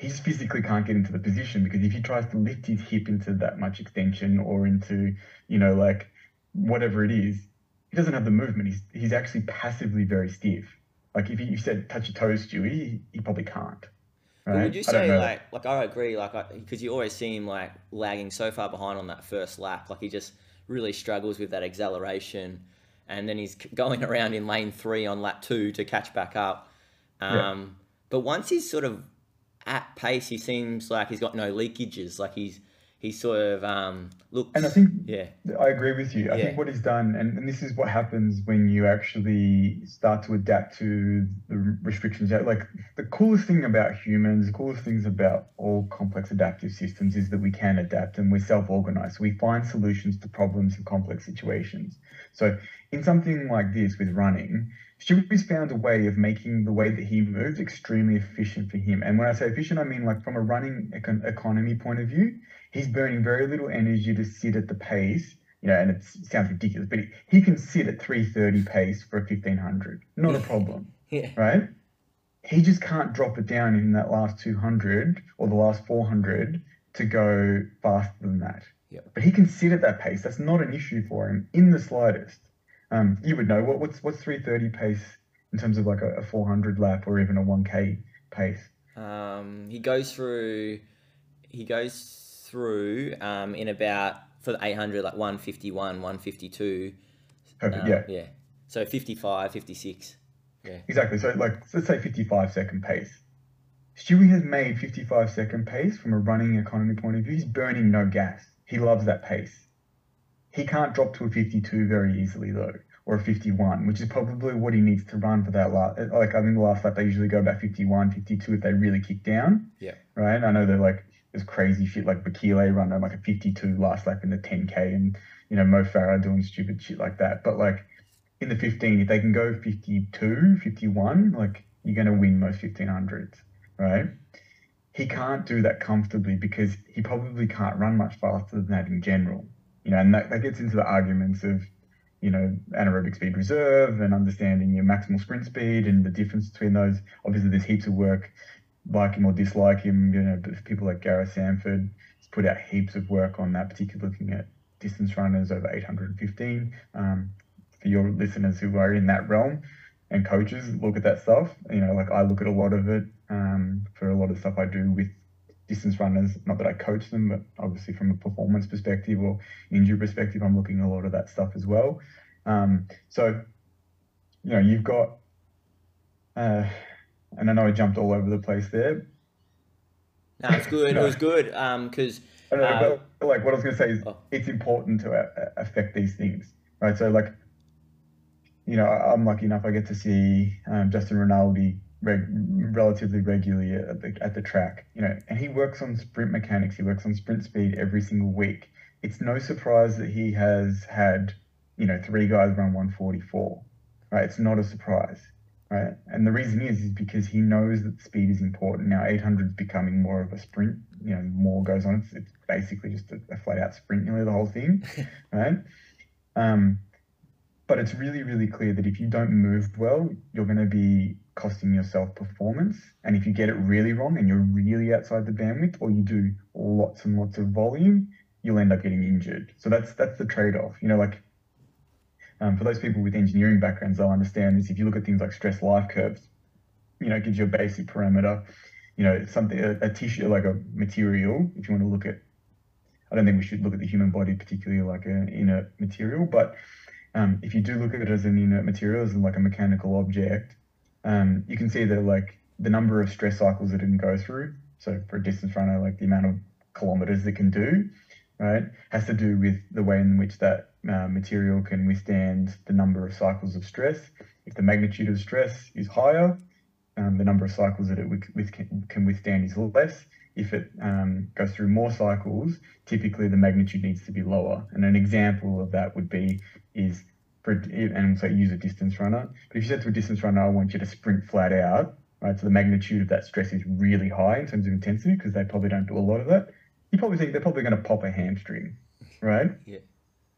he just physically can't get into the position, because if he tries to lift his hip into that much extension or into, you know, like whatever it is, he doesn't have the movement. He's he's actually passively very stiff. Like if you said touch your toes, Stewie, he, he probably can't. Right? But would you I don't say know. like like I agree like because you always see him like lagging so far behind on that first lap, like he just really struggles with that acceleration, and then he's going around in lane three on lap two to catch back up. Um, Yeah. But once he's sort of at pace, he seems like he's got no leakages. Like he's he's sort of um looks. And I think yeah I agree with you. I Yeah. think what he's done, and, and this is what happens when you actually start to adapt to the restrictions. Yeah, like the coolest thing about humans, the coolest things about all complex adaptive systems is that we can adapt and we're self-organized. We find solutions to problems in complex situations. So in something like this with running, Stewie's found a way of making the way that he moves extremely efficient for him. And when I say efficient, I mean like from a running econ- economy point of view, he's burning very little energy to sit at the pace, you know, and it sounds ridiculous, but he, he can sit at three thirty pace for a fifteen hundred. Not a problem, yeah right? He just can't drop it down in that last two hundred or the last four hundred to go faster than that. Yep. But he can sit at that pace. That's not an issue for him in the slightest. Um, you would know what, what's what's three thirty pace in terms of like a, a four hundred lap or even a one K pace. Um, he goes through he goes through um in about for the eight hundred like one fifty-one, one fifty-two. Perfect. Um, yeah, yeah. So fifty-five, fifty-six. Yeah. exactly. So like let's say fifty-five second pace. Stewie has made fifty-five second pace from a running economy point of view. He's burning no gas. He loves that pace. He can't drop to a fifty-two very easily though, or a fifty-one, which is probably what he needs to run for that last. Like I think the last lap they usually go about fifty-one, fifty-two if they really kick down. Yeah. Right. I know they're like there's crazy shit like Bakile run like a fifty-two last lap in the ten K, and you know Mo Farah doing stupid shit like that. But like in the fifteen, if they can go fifty-two, fifty-one, like you're gonna win most fifteen hundreds, right? He can't do that comfortably because he probably can't run much faster than that in general. You know, and that, that gets into the arguments of, you know, anaerobic speed reserve and understanding your maximal sprint speed and the difference between those. Obviously, there's heaps of work, like him or dislike him. You know, people like Gareth Sanford has put out heaps of work on that, particularly looking at distance runners over eight hundred fifteen. Um, for your listeners who are in that realm and coaches, look at that stuff. You know, like I look at a lot of it um, for a lot of stuff I do with distance runners, not that I coach them, but obviously from a performance perspective or injury perspective, I'm looking at a lot of that stuff as well. Um, so, you know, you've got, uh, and I know I jumped all over the place there. No, it's good. It was good. Um, because I don't know, uh, but like what I was going to say is oh. it's important to uh, affect these things, right? So like, you know, I'm lucky enough I get to see um, Justin Rinaldi Reg- relatively regularly at the, at the track, you know, and he works on sprint mechanics. He works on sprint speed every single week. It's no surprise that he has had, you know, three guys run one forty-four, right? It's not a surprise, right? And the reason is, is because he knows that speed is important. Now, eight hundred is becoming more of a sprint, you know, more goes on. It's, it's basically just a, a flat out sprint, nearly the whole thing, right? Um, but it's really, really clear that if you don't move well, you're going to be costing yourself performance. And if you get it really wrong and you're really outside the bandwidth, or you do lots and lots of volume, you'll end up getting injured. So that's that's the trade-off. You know, like um, for those people with engineering backgrounds, they'll understand this. If you look at things like stress life curves, you know, it gives you a basic parameter. You know, something a, a tissue like a material. If you want to look at, I don't think we should look at the human body particularly like an inert material, but um, if you do look at it as an inert material, as in like a mechanical object, um, you can see that like the number of stress cycles that it can go through. So for a distance runner, like the amount of kilometers it can do, right, has to do with the way in which that uh, material can withstand the number of cycles of stress. If the magnitude of stress is higher, um, the number of cycles that it with, with can, can withstand is less. If it um, goes through more cycles, typically the magnitude needs to be lower. And an example of that would be is for, and so use a distance runner. But if you said to a distance runner, I want you to sprint flat out, right? So the magnitude of that stress is really high in terms of intensity because they probably don't do a lot of that. You probably think they're probably going to pop a hamstring, right? Yeah.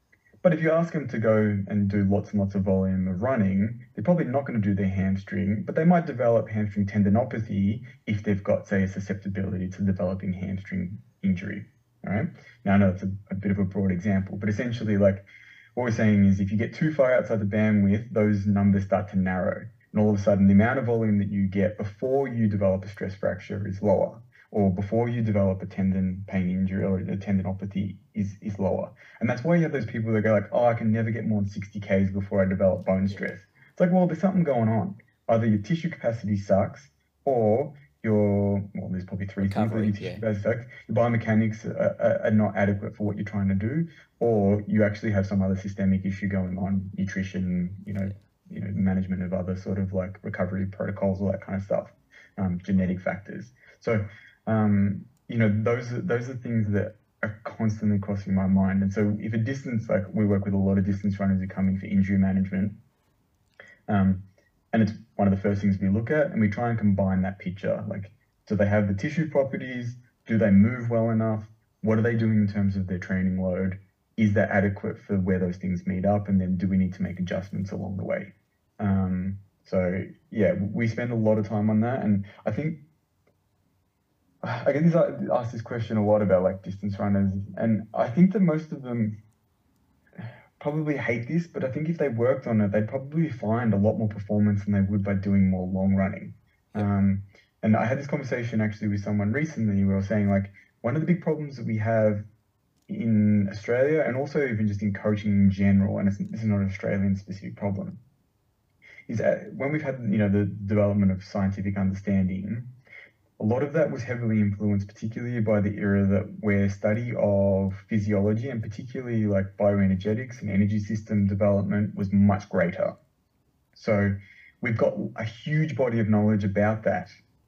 But if you ask them to go and do lots and lots of volume of running, they're probably not going to do their hamstring, but they might develop hamstring tendinopathy if they've got, say, a susceptibility to developing hamstring injury. All right. Now, I know that's a, a bit of a broad example, but essentially, like, what we're saying is if you get too far outside the bandwidth, those numbers start to narrow. And all of a sudden, the amount of volume that you get before you develop a stress fracture is lower, or before you develop a tendon pain injury or a tendinopathy is, is lower. And that's why you have those people that go like, oh, I can never get more than sixty Ks before I develop bone stress. It's like, well, there's something going on. Either your tissue capacity sucks, or your, well, there's probably three Recovery, things. Your tissue yeah. capacity sucks, your biomechanics are, are, are not adequate for what you're trying to do, or you actually have some other systemic issue going on, nutrition, you know, you know, management of other sort of like recovery protocols, all that kind of stuff, um, genetic factors. So, um, you know, those are, those are things that are constantly crossing my mind. And so if a distance, like we work with a lot of distance runners who come in for injury management, um, and it's one of the first things we look at, and we try and combine that picture. Like, do they have the tissue properties? Do they move well enough? What are they doing in terms of their training load? Is that adequate for where those things meet up? And then do we need to make adjustments along the way? Um, so yeah, we spend a lot of time on that. And I think I get this, asked this question a lot about like distance runners, and I think that most of them probably hate this, but I think if they worked on it, they'd probably find a lot more performance than they would by doing more long running. Um, and I had this conversation actually with someone recently where I was saying like, one of the big problems that we have in Australia, and also even just in coaching in general, and it's, this is not an Australian specific problem, is that when we've had, you know, the development of scientific understanding, a lot of that was heavily influenced, particularly by the era that where study of physiology and particularly like bioenergetics and energy system development was much greater. So we've got a huge body of knowledge about that.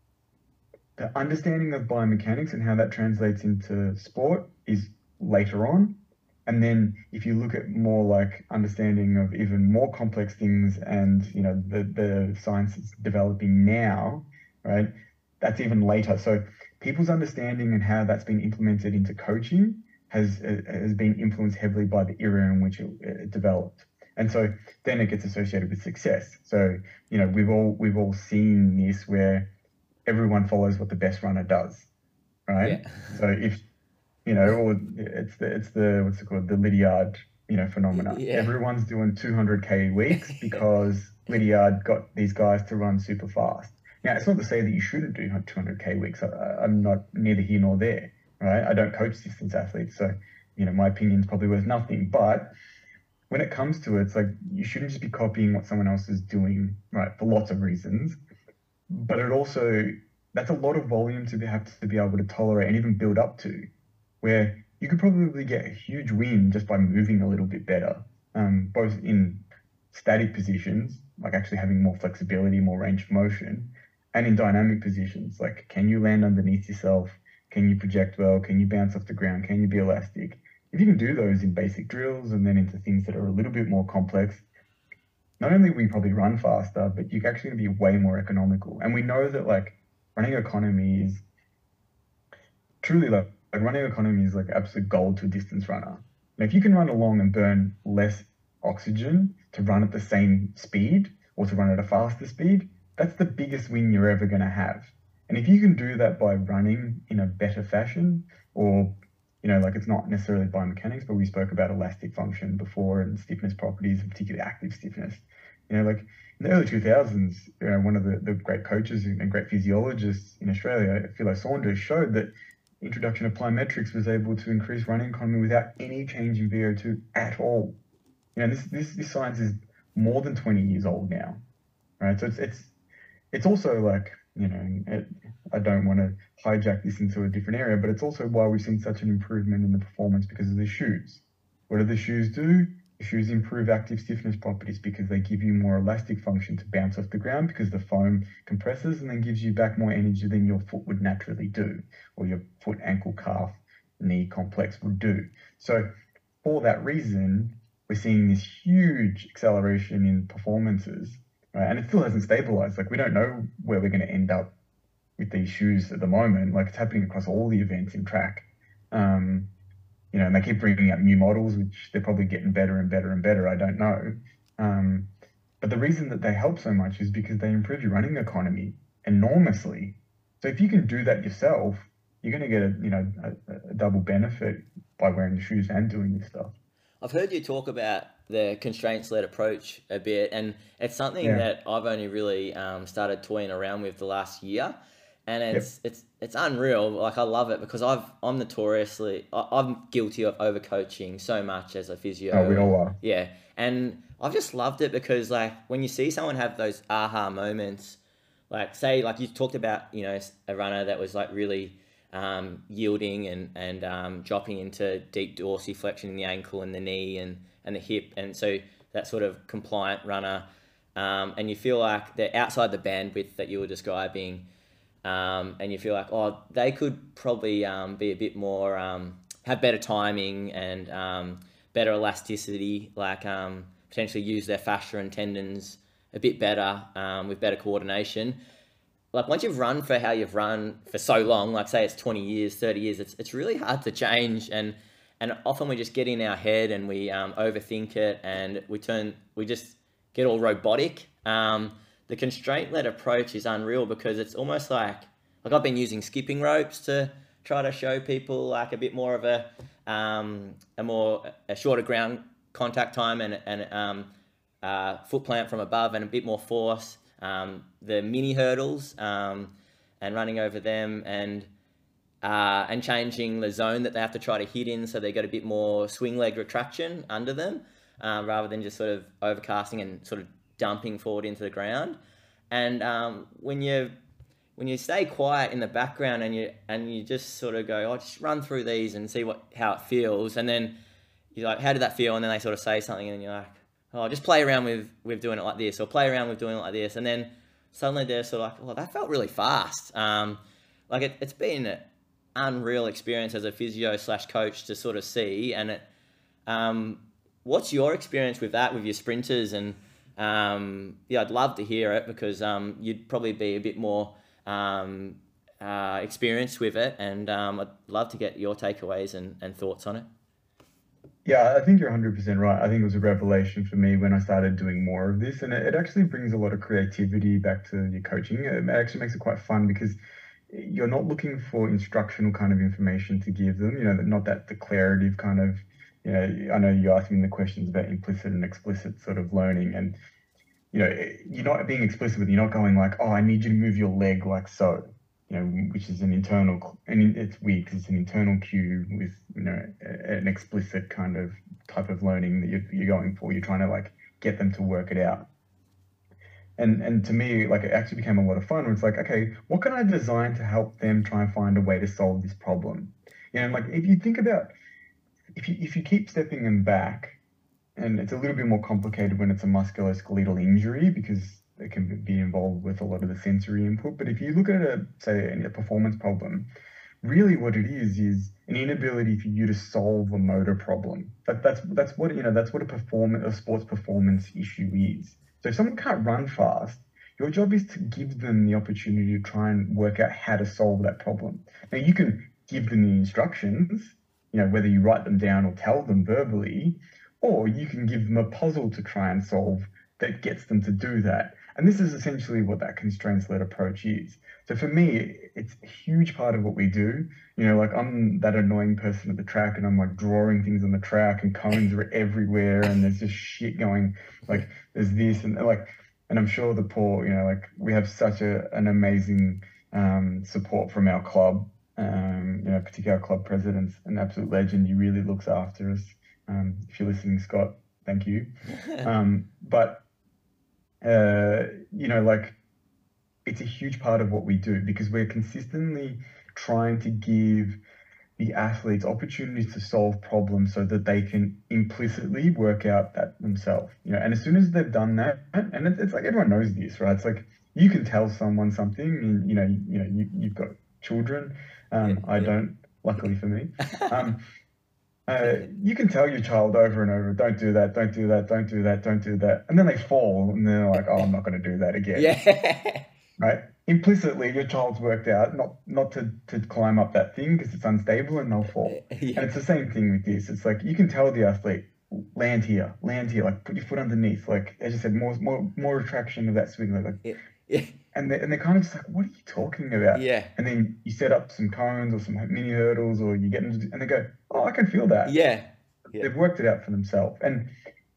The understanding of biomechanics and how that translates into sport is later on. And then if you look at more like understanding of even more complex things and, you know, the, the science that's developing now, right? That's even later. So people's understanding and how that's been implemented into coaching has has been influenced heavily by the era in which it, it developed. And so then it gets associated with success. So, you know, we've all we've all seen this where everyone follows what the best runner does, right? Yeah. So if, you know, or it's the it's the what's it called, the Lydiard, you know, phenomena. Yeah. Everyone's doing two hundred K weeks because Lydiard got these guys to run super fast. Now, it's not to say that you shouldn't do two hundred K weeks. I, I'm not neither here nor there, right? I don't coach distance athletes, so, you know, my opinion's probably worth nothing. But when it comes to it, it's like you shouldn't just be copying what someone else is doing, right, for lots of reasons. But it also, that's a lot of volume to be, have to be able to tolerate and even build up to, where you could probably get a huge win just by moving a little bit better, um, both in static positions, like actually having more flexibility, more range of motion, and in dynamic positions, like can you land underneath yourself? Can you project well? Can you bounce off the ground? Can you be elastic? If you can do those in basic drills and then into things that are a little bit more complex, not only will you probably run faster, but you're actually going to be way more economical. And we know that like running economy is truly like, like running economy is like absolute gold to a distance runner. And if you can run along and burn less oxygen to run at the same speed or to run at a faster speed, that's the biggest win you're ever going to have. And if you can do that by running in a better fashion, or, you know, like it's not necessarily biomechanics, but we spoke about elastic function before and stiffness properties, and particularly active stiffness. You know, like in the early two thousands, you know, one of the, the great coaches and great physiologists in Australia, Philo Saunders, showed that the introduction of plyometrics was able to increase running economy without any change in V O two at all. You know, this, this, this science is more than twenty years old now, right? So it's, it's, It's also like, you know, it, I don't want to hijack this into a different area, but it's also why we've seen such an improvement in the performance because of the shoes. What do the shoes do? The shoes improve active stiffness properties because they give you more elastic function to bounce off the ground because the foam compresses and then gives you back more energy than your foot would naturally do, or your foot, ankle, calf, knee complex would do. So for that reason, we're seeing this huge acceleration in performances. Right? And it still hasn't stabilized. Like we don't know where we're going to end up with these shoes at the moment. Like it's happening across all the events in track. Um, you know, and they keep bringing out new models, which they're probably getting better and better and better. I don't know. Um, but the reason that they help so much is because they improve your running economy enormously. So if you can do that yourself, you're going to get a, you know, a, a double benefit by wearing the shoes and doing this stuff. I've heard you talk about the constraints-led approach a bit, and it's something Yeah. that I've only really um, started toying around with the last year, and it's yep. it's it's unreal. Like, I love it because I've I'm notoriously I, I'm guilty of overcoaching so much as a physio. Oh, we all are. Yeah, and I've just loved it because, like, when you see someone have those aha moments, like, say, like you talked about, you know, a runner that was like really um, yielding and and um, dropping into deep dorsiflexion in the ankle and the knee and and the hip, and so that sort of compliant runner, um, and you feel like they're outside the bandwidth that you were describing, um, and you feel like, oh, they could probably um, be a bit more, um, have better timing and um, better elasticity, like um, potentially use their fascia and tendons a bit better um, with better coordination. Like, once you've run for how you've run for so long, like say it's twenty years, thirty years, it's it's really hard to change, and and often we just get in our head and we um, overthink it, and we turn we just get all robotic. Um, the constraint-led approach is unreal because it's almost like like I've been using skipping ropes to try to show people like a bit more of a um, a more a shorter ground contact time and and um, uh, foot plant from above and a bit more force. Um, the mini hurdles um, and running over them, and uh, and changing the zone that they have to try to hit in, so they got a bit more swing leg retraction under them, um, rather than just sort of overcasting and sort of dumping forward into the ground. And um, when you when you stay quiet in the background and you and you just sort of go, oh, just run through these and see what how it feels, and then you're like, how did that feel? And then they sort of say something, and you're like, oh, just play around with, with doing it like this, or play around with doing it like this. And then suddenly they're sort of like, oh, that felt really fast. Um, like it, it's been an unreal experience as a physio slash coach to sort of see. And it, um, what's your experience with that, with your sprinters? And um, yeah, I'd love to hear it because um, you'd probably be a bit more um, uh, experienced with it. And um, I'd love to get your takeaways and, and thoughts on it. Yeah, I think you're one hundred percent right. I think it was a revelation for me when I started doing more of this, and it, it actually brings a lot of creativity back to your coaching. It actually makes it quite fun because you're not looking for instructional kind of information to give them, you know, not that declarative kind of, you know, I know you asked me the questions about implicit and explicit sort of learning, and, you know, you're not being explicit with, you're not going like, oh, I need you to move your leg like so. You know, which is an internal, and it's weird because it's an internal cue with, you know, an explicit kind of type of learning that you're, you're going for. You're trying to like get them to work it out. And and to me, like, it actually became a lot of fun where it's like, okay, what can I design to help them try and find a way to solve this problem? You know, like if you think about, if you if you keep stepping them back, and it's a little bit more complicated when it's a musculoskeletal injury because it can be involved with a lot of the sensory input. But if you look at a, say, a performance problem, really what it is is an inability for you to solve a motor problem. That, that's that's what you know. That's what a performance, a sports performance issue is. So if someone can't run fast, your job is to give them the opportunity to try and work out how to solve that problem. Now you can give them the instructions, you know, whether you write them down or tell them verbally, or you can give them a puzzle to try and solve that gets them to do that. And this is essentially what that constraints-led approach is. So for me, it's a huge part of what we do. You know, like I'm that annoying person at the track and I'm like drawing things on the track and cones are everywhere and there's just shit going, like there's this and like, and I'm sure the poor, you know, like we have such a, an amazing um, support from our club, um, you know, particularly our club president's an absolute legend. He really looks after us. Um, if you're listening, Scott, thank you. Um, but Uh, you know, like it's a huge part of what we do because we're consistently trying to give the athletes opportunities to solve problems so that they can implicitly work out that themselves. You know, and as soon as they've done that, and it's, it's like everyone knows this, right? It's like you can tell someone something, and you know, you, you know, you, you've got children. Um, yeah, I yeah. don't, luckily for me. Um, Uh, you can tell your child over and over, don't do that, don't do that, don't do that, don't do that. And then they fall and they're like, oh, I'm not going to do that again. Yeah. Right? implicitly your child's worked out not not to to climb up that thing because it's unstable and they'll fall. Yeah. And it's the same thing with this. It's like you can tell the athlete, land here, land here, like put your foot underneath, like as you said, more more more retraction of that swing, like, like Yeah. Yeah. and they and they're kind of just like, what are you talking about? Yeah. And then you set up some cones or some mini hurdles, or you get them to, and they go, oh, I can feel that. Yeah. Yeah. They've worked it out for themselves. And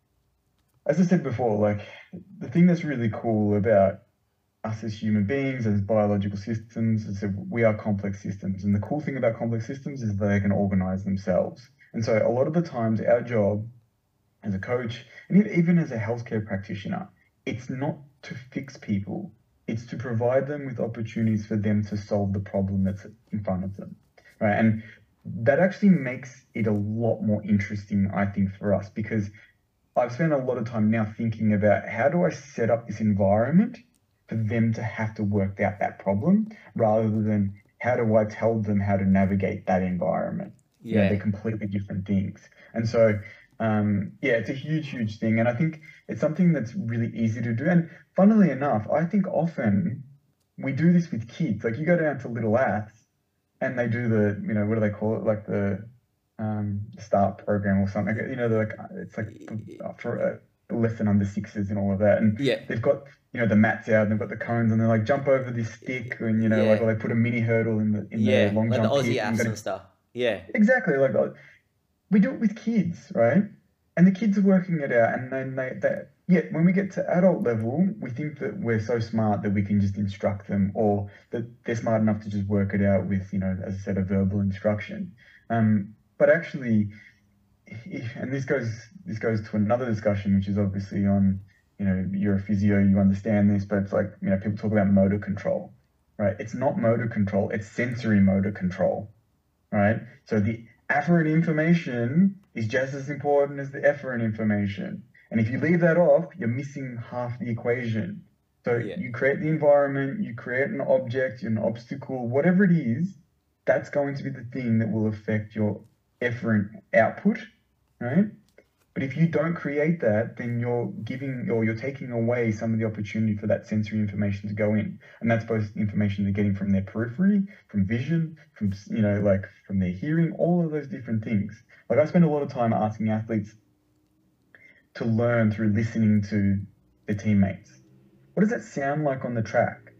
as I said before, like the thing that's really cool about us as human beings, as biological systems, is that we are complex systems. And the cool thing about complex systems is they can organize themselves. And so a lot of the times our job as a coach, and even as a healthcare practitioner, it's not to fix people. It's to provide them with opportunities for them to solve the problem that's in front of them, right? And that actually makes it a lot more interesting, I think, for us, because I've spent a lot of time now thinking about how do I set up this environment for them to have to work out that problem, rather than how do I tell them how to navigate that environment. Yeah. You know, they're completely different things. And so, um, yeah, it's a huge, huge thing. And I think it's something that's really easy to do. And funnily enough, I think often we do this with kids. Like you go down to Little Aths and they do the, you know, what do they call it? Like the um, start program or something. You know, they're like, it's like for a lesson under sixes and all of that. And Yeah. they've got, you know, the mats out and they've got the cones and they're like, jump over this stick, and, you know, Yeah. like, or they put a mini hurdle in the, in Yeah. the long Like the jump Aussie pit and apps gotta- and stuff. Yeah. Exactly. Like uh, we do it with kids, right? And the kids are working it out, and then they, they, yeah, when we get to adult level, we think that we're so smart that we can just instruct them, or that they're smart enough to just work it out with, you know, as I said, a verbal instruction. Um, but actually, if, and this goes this goes to another discussion, which is obviously on, you know, you're a physio, you understand this, but it's like, you know, people talk about motor control, right? It's not motor control, it's sensory motor control. Right? So the afferent information is just as important as the efferent information. And if you leave that off, you're missing half the equation. So Yeah. you create the environment, you create an object, an obstacle, whatever it is, that's going to be the thing that will affect your efferent output, right? But if you don't create that, then you're giving or you're taking away some of the opportunity for that sensory information to go in. And that's both information they're getting from their periphery, from vision, from, you know, like from their hearing, all of those different things. Like I spend a lot of time asking athletes to learn through listening to their teammates. What does that sound like on the track?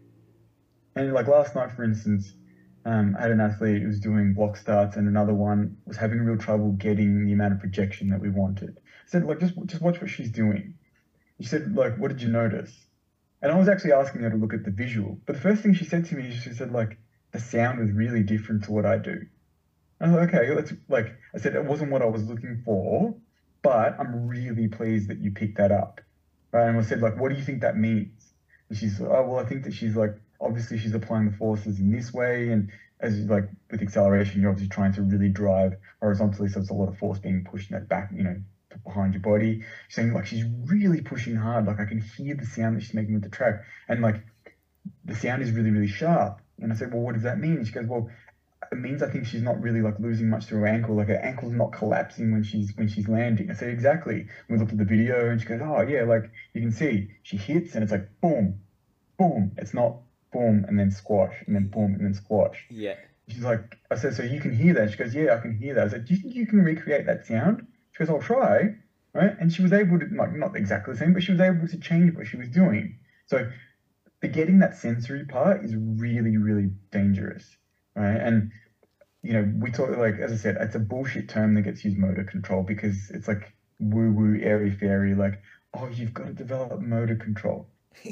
And like last night, for instance, Um, I had an athlete who was doing block starts, and another one was having real trouble getting the amount of projection that we wanted. I said, like, just just watch what she's doing. She said, like, what did you notice? And I was actually asking her to look at the visual. But the first thing she said to me, she said, like, the sound was really different to what I do. I was like, okay, that's like, I said, it wasn't what I was looking for, but I'm really pleased that you picked that up. Right? And I said, like, what do you think that means? And she's, oh, well, I think that she's like, obviously she's applying the forces in this way, and as like with acceleration, you're obviously trying to really drive horizontally, so it's a lot of force being pushed in that back, you know, behind your body. She's saying like she's really pushing hard, like I can hear the sound that she's making with the track, and like the sound is really, really sharp. And I said, well, what does that mean? And she goes, well, it means I think she's not really like losing much to her ankle, like her ankle's not collapsing when she's when she's landing. I said, exactly. We looked at the video and she goes, oh yeah, like you can see she hits and it's like boom, boom. It's not boom and then squash and then boom and then squash. Yeah. She's like, I said, so you can hear that? She goes, yeah, I can hear that. I said, do you think you can recreate that sound? She goes, I'll try. Right? And she was able to, like, not exactly the same, but she was able to change what she was doing. So the getting that sensory part is really, really dangerous. Right? And, you know, we talk, like, as I said, it's a bullshit term that gets used, motor control, because it's like woo-woo, airy-fairy, like, oh, you've got to develop motor control.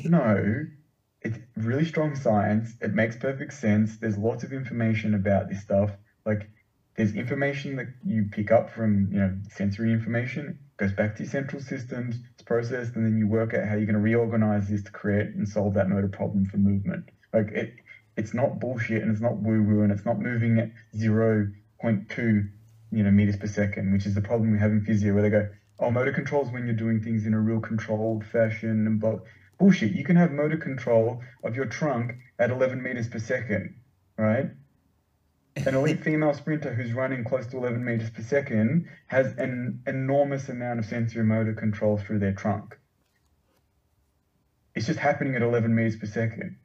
No. It's really strong science. It makes perfect sense. There's lots of information about this stuff. Like, there's information that you pick up from, you know, sensory information, goes back to your central systems, it's processed, and then you work out how you're going to reorganize this to create and solve that motor problem for movement. Like, it, it's not bullshit, and it's not woo-woo, and it's not moving at zero point two, you know, meters per second, which is the problem we have in physio, where they go, oh, motor control is when you're doing things in a real controlled fashion, and blah. Bullshit. You can have motor control of your trunk at eleven meters per second, right? An elite female sprinter who's running close to eleven meters per second has an enormous amount of sensory motor control through their trunk. It's just happening at eleven meters per second.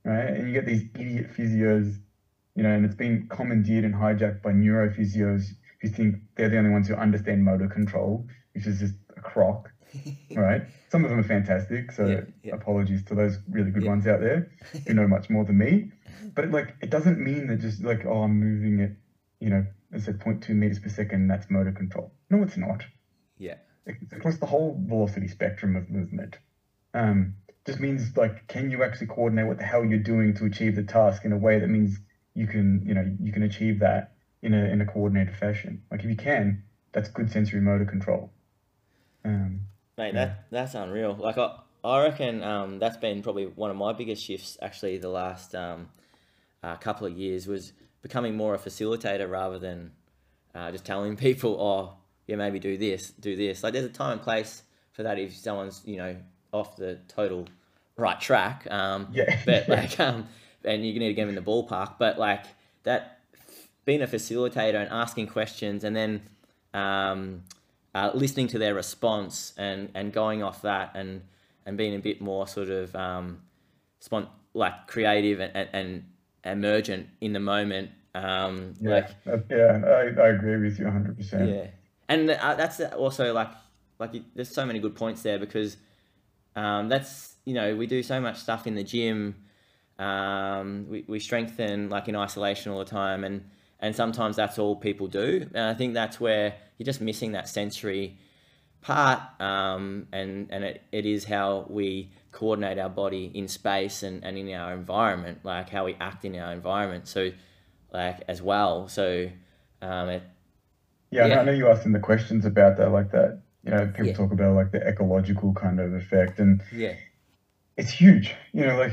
right? And you get these idiot physios, you know, and it's been commandeered and hijacked by neurophysios who think they're the only ones who understand motor control, which is just a crock, right? Some of them are fantastic, so Yeah, yeah. apologies to those really good Yeah. ones out there who know much more than me. But like, it doesn't mean that just like, oh, I'm moving it, you know, it's at zero point two meters per second, that's motor control. No, it's not. Yeah. It's across the whole velocity spectrum of movement. Um, just means like, can you actually coordinate what the hell you're doing to achieve the task in a way that means you can, you know, you can achieve that in a in a coordinated fashion. Like if you can, that's good sensory motor control. Um, Mate, Yeah. that that's unreal. Like I, I reckon um, that's been probably one of my biggest shifts actually the last um, uh, couple of years was becoming more a facilitator rather than uh, just telling people, oh, yeah, maybe do this, do this. Like there's a time and place for that if someone's, you know, off the total right track. Um, Yeah. but Yeah. like, um, and you need to get them in the ballpark. But like that, being a facilitator and asking questions and then um, uh, listening to their response and, and going off that and, and being a bit more sort of um, spont- like creative and, and, and emergent in the moment. Um, Yeah, like that- yeah, I, I agree with you one hundred percent. yeah, and uh, that's also like like it- there's so many good points there because um, that's you know we do so much stuff in the gym. Um, we we strengthen like in isolation all the time, and and sometimes that's all people do. And I think that's where you're just missing that sensory part. Um, and and it, it is how we coordinate our body in space and, and in our environment, like how we act in our environment. So like as well. So um, it, Yeah, I know- Yeah. I know you asked them the questions about that, like that. You know, people Yeah. talk about like the ecological kind of effect, and yeah. it's huge. You know, like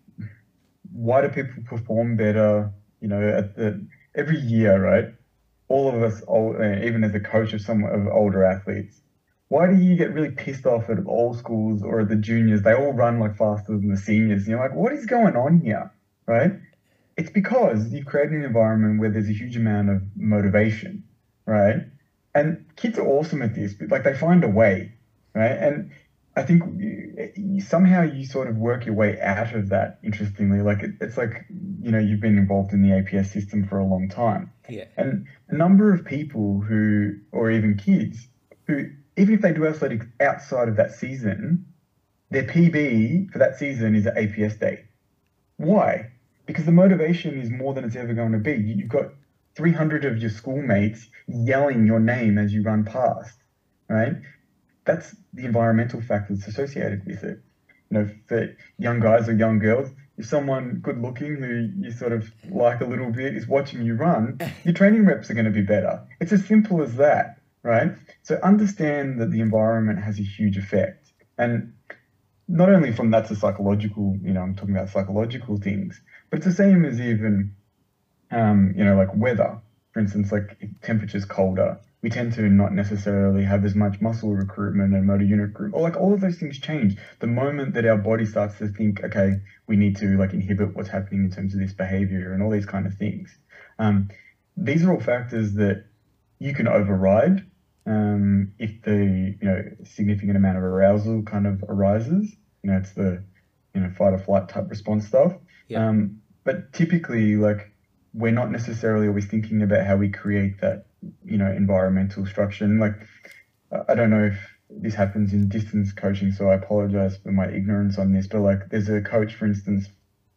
why do people perform better? You know, at the every year, right? All of us, old, uh, even as a coach of some of older athletes, why do you get really pissed off at old schools or at the juniors? They all run like faster than the seniors. And you're like, what is going on here, right? It's because you've created an environment where there's a huge amount of motivation, right? And kids are awesome at this, but like they find a way, right? And I think you, you, somehow you sort of work your way out of that. Interestingly, like it, it's like you know you've been involved in the A P S system for a long time, Yeah. and a number of people who, or even kids who, even if they do athletics outside of that season, their P B for that season is at A P S day. Why? Because the motivation is more than it's ever going to be. You've got three hundred of your schoolmates yelling your name as you run past, right? That's the environmental factors associated with it. You know, for young guys or young girls, if someone good looking who you sort of like a little bit is watching you run, your training reps are going to be better. It's as simple as that, right? So understand that the environment has a huge effect. And not only from that's a psychological, you know, I'm talking about psychological things, but it's the same as even, um, you know, like weather. For instance, like if temperature's colder, we tend to not necessarily have as much muscle recruitment and motor unit group, or like all of those things change the moment that our body starts to think, okay, we need to like inhibit what's happening in terms of this behavior and all these kind of things. Um, these are all factors that you can override um, if the you know significant amount of arousal kind of arises. You know, it's the you know fight or flight type response stuff. Yeah. Um, but typically, like we're not necessarily always thinking about how we create that you know environmental structure. And like I don't know if this happens in distance coaching, so I apologize for my ignorance on this. But like, there's a coach, for instance,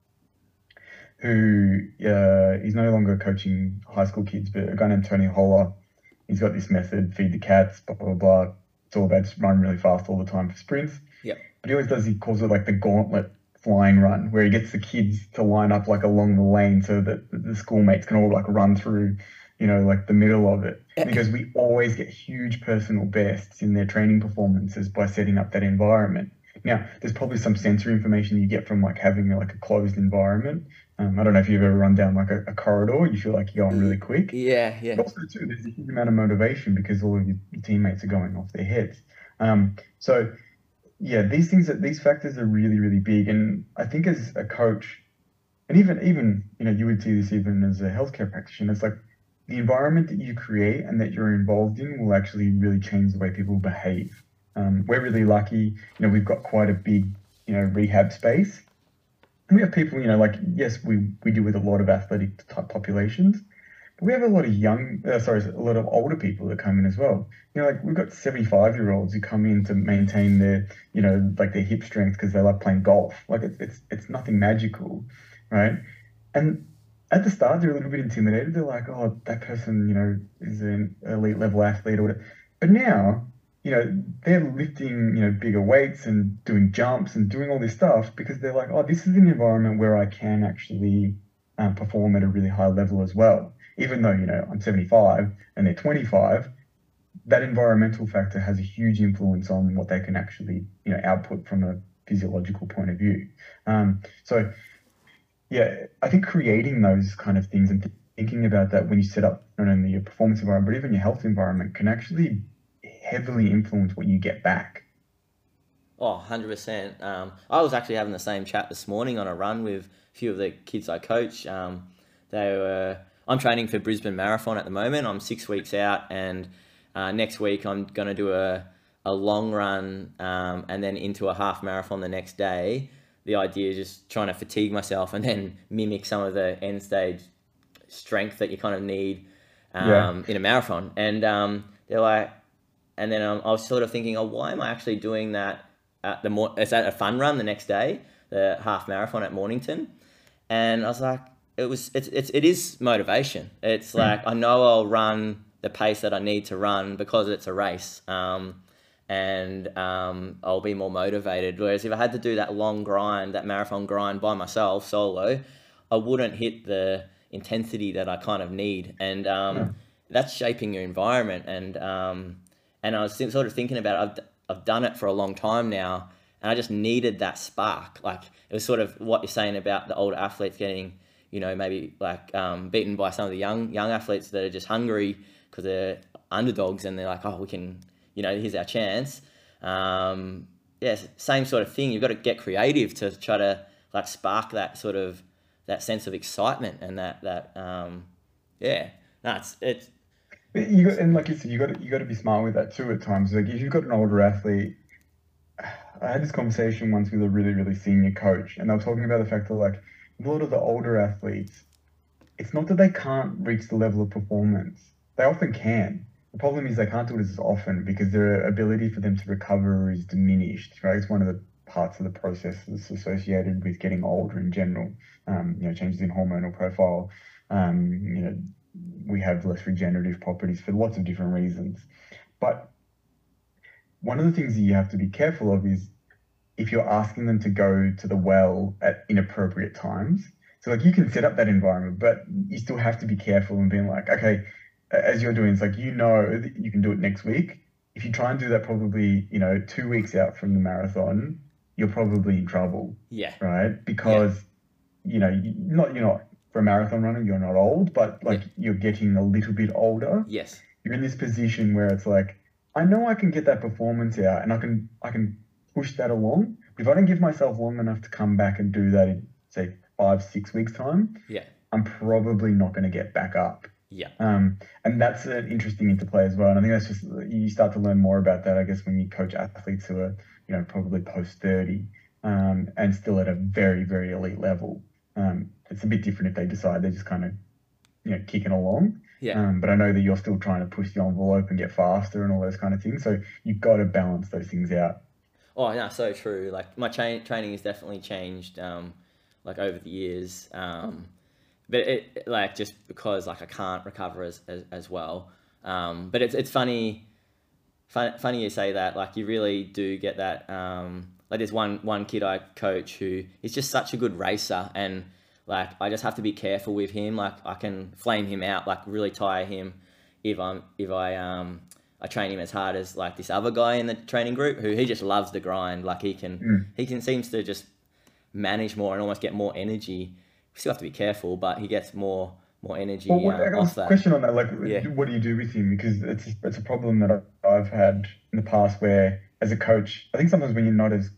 who uh, he's no longer coaching high school kids, but a guy named Tony Holler. He's got this method, feed the cats, blah, blah, blah. It's all about just run really fast all the time for sprints. Yeah. But he always does, he calls it like the gauntlet flying run, where he gets the kids to line up like along the lane so that the schoolmates can all like run through, you know, like the middle of it. Because we always get huge personal bests in their training performances by setting up that environment. Now, there's probably some sensory information you get from like having like a closed environment. Um, I don't know if you've ever run down like a, a corridor, you feel like you're going really quick. Yeah, yeah. But also too, there's a huge amount of motivation because all of your, your teammates are going off their heads. Um, so yeah, these things, that these factors are really, really big. And I think as a coach, and even, even, you know, you would see this even as a healthcare practitioner, it's like the environment that you create and that you're involved in will actually really change the way people behave. Um, we're really lucky, you know, we've got quite a big, you know, rehab space. And we have people, you know, like, yes, we, we deal with a lot of athletic type populations, but we have a lot of young, uh, sorry, a lot of older people that come in as well. You know, like we've got seventy-five year olds who come in to maintain their, you know, like their hip strength because they love playing golf. Like it's, it's, it's nothing magical, right? And at the start, they're a little bit intimidated. They're like, oh, that person, you know, is an elite level athlete or whatever. But now, you know, they're lifting, you know, bigger weights and doing jumps and doing all this stuff because they're like, oh, this is an environment where I can actually um, perform at a really high level as well. Even though, you know, I'm seventy-five and they're twenty-five, that environmental factor has a huge influence on what they can actually, you know, output from a physiological point of view. Um, so, yeah, I think creating those kind of things and thinking about that when you set up not only your performance environment, but even your health environment can actually heavily influence what you get back. Oh, one hundred percent. Um, I was actually having the same chat this morning on a run with a few of the kids I coach. Um, they were, I'm training for Brisbane Marathon at the moment. I'm six weeks out, and uh, next week I'm going to do a, a long run um, and then into a half marathon the next day. The idea is just trying to fatigue myself and then mimic some of the end stage strength that you kind of need um, yeah. in a marathon. And um, they're like, and then um, I was sort of thinking, oh, why am I actually doing that at the more? It's at a fun run the next day, the half marathon at Mornington, and I was like, it was, it's, it's, it is motivation. It's like I know I'll run the pace that I need to run because it's a race, um, and um, I'll be more motivated. Whereas if I had to do that long grind, that marathon grind by myself, solo, I wouldn't hit the intensity that I kind of need, and um, yeah. that's shaping your environment. And um, and I was sort of thinking about it. I've I've done it for a long time now, and I just needed that spark. Like it was sort of what you're saying about the older athletes getting, you know, maybe like um, beaten by some of the young young athletes that are just hungry because they're underdogs and they're like, oh, we can, you know, here's our chance. Um, yeah, same sort of thing. You've got to get creative to try to like spark that sort of that sense of excitement and that that um, yeah, no, it's it's. You got, and like you said, you got to, you got to be smart with that too at times. Like if you've got an older athlete, I had this conversation once with a really really senior coach, and they were talking about the fact that like a lot of the older athletes, it's not that they can't reach the level of performance. They often can. The problem is they can't do it as often because their ability for them to recover is diminished, right? It's one of the parts of the process that's associated with getting older in general. Um, you know, changes in hormonal profile. Um, you know, we have less regenerative properties for lots of different reasons. But one of the things that you have to be careful of is if you're asking them to go to the well at inappropriate times. So like you can set up that environment, but you still have to be careful and being like, okay, as you're doing, it's like, you know, that you can do it next week. If you try and do that probably, you know, two weeks out from the marathon, you're probably in trouble. Yeah. Right? Because, yeah. you know, you, not, you're not, for a marathon runner, you're not old, but like yeah. you're getting a little bit older. Yes. You're in this position where it's like, I know I can get that performance out and I can, I can push that along. But if I don't give myself long enough to come back and do that in, say, five, six weeks time, yeah, I'm probably not going to get back up. Yeah. Um, and that's an interesting interplay as well. And I think that's just, you start to learn more about that, I guess, when you coach athletes who are, you know, probably post thirty, um, and still at a very, very elite level. Um, it's a bit different if they decide they're just kind of, you know, kicking along. Yeah. Um, but I know that you're still trying to push the envelope and get faster and all those kind of things. So you've got to balance those things out. Oh, yeah, so true. Like my tra- training has definitely changed, um, like over the years. Um, but it like just because like I can't recover as as, as well. Um, but it's it's funny, fun, funny you say that. Like you really do get that. Um, like there's one one kid I coach who is just such a good racer, and like I just have to be careful with him. Like I can flame him out, like really tire him if I'm if I um I train him as hard as like this other guy in the training group who he just loves the grind. Like he can Mm. he can seems to just manage more and almost get more energy. We still have to be careful, but he gets more more energy Well, what, um, I off got a that. question on that. Like, Yeah. what do you do with him? Because it's it's a problem that I- I've had in the past where, as a coach, I think sometimes when you're not as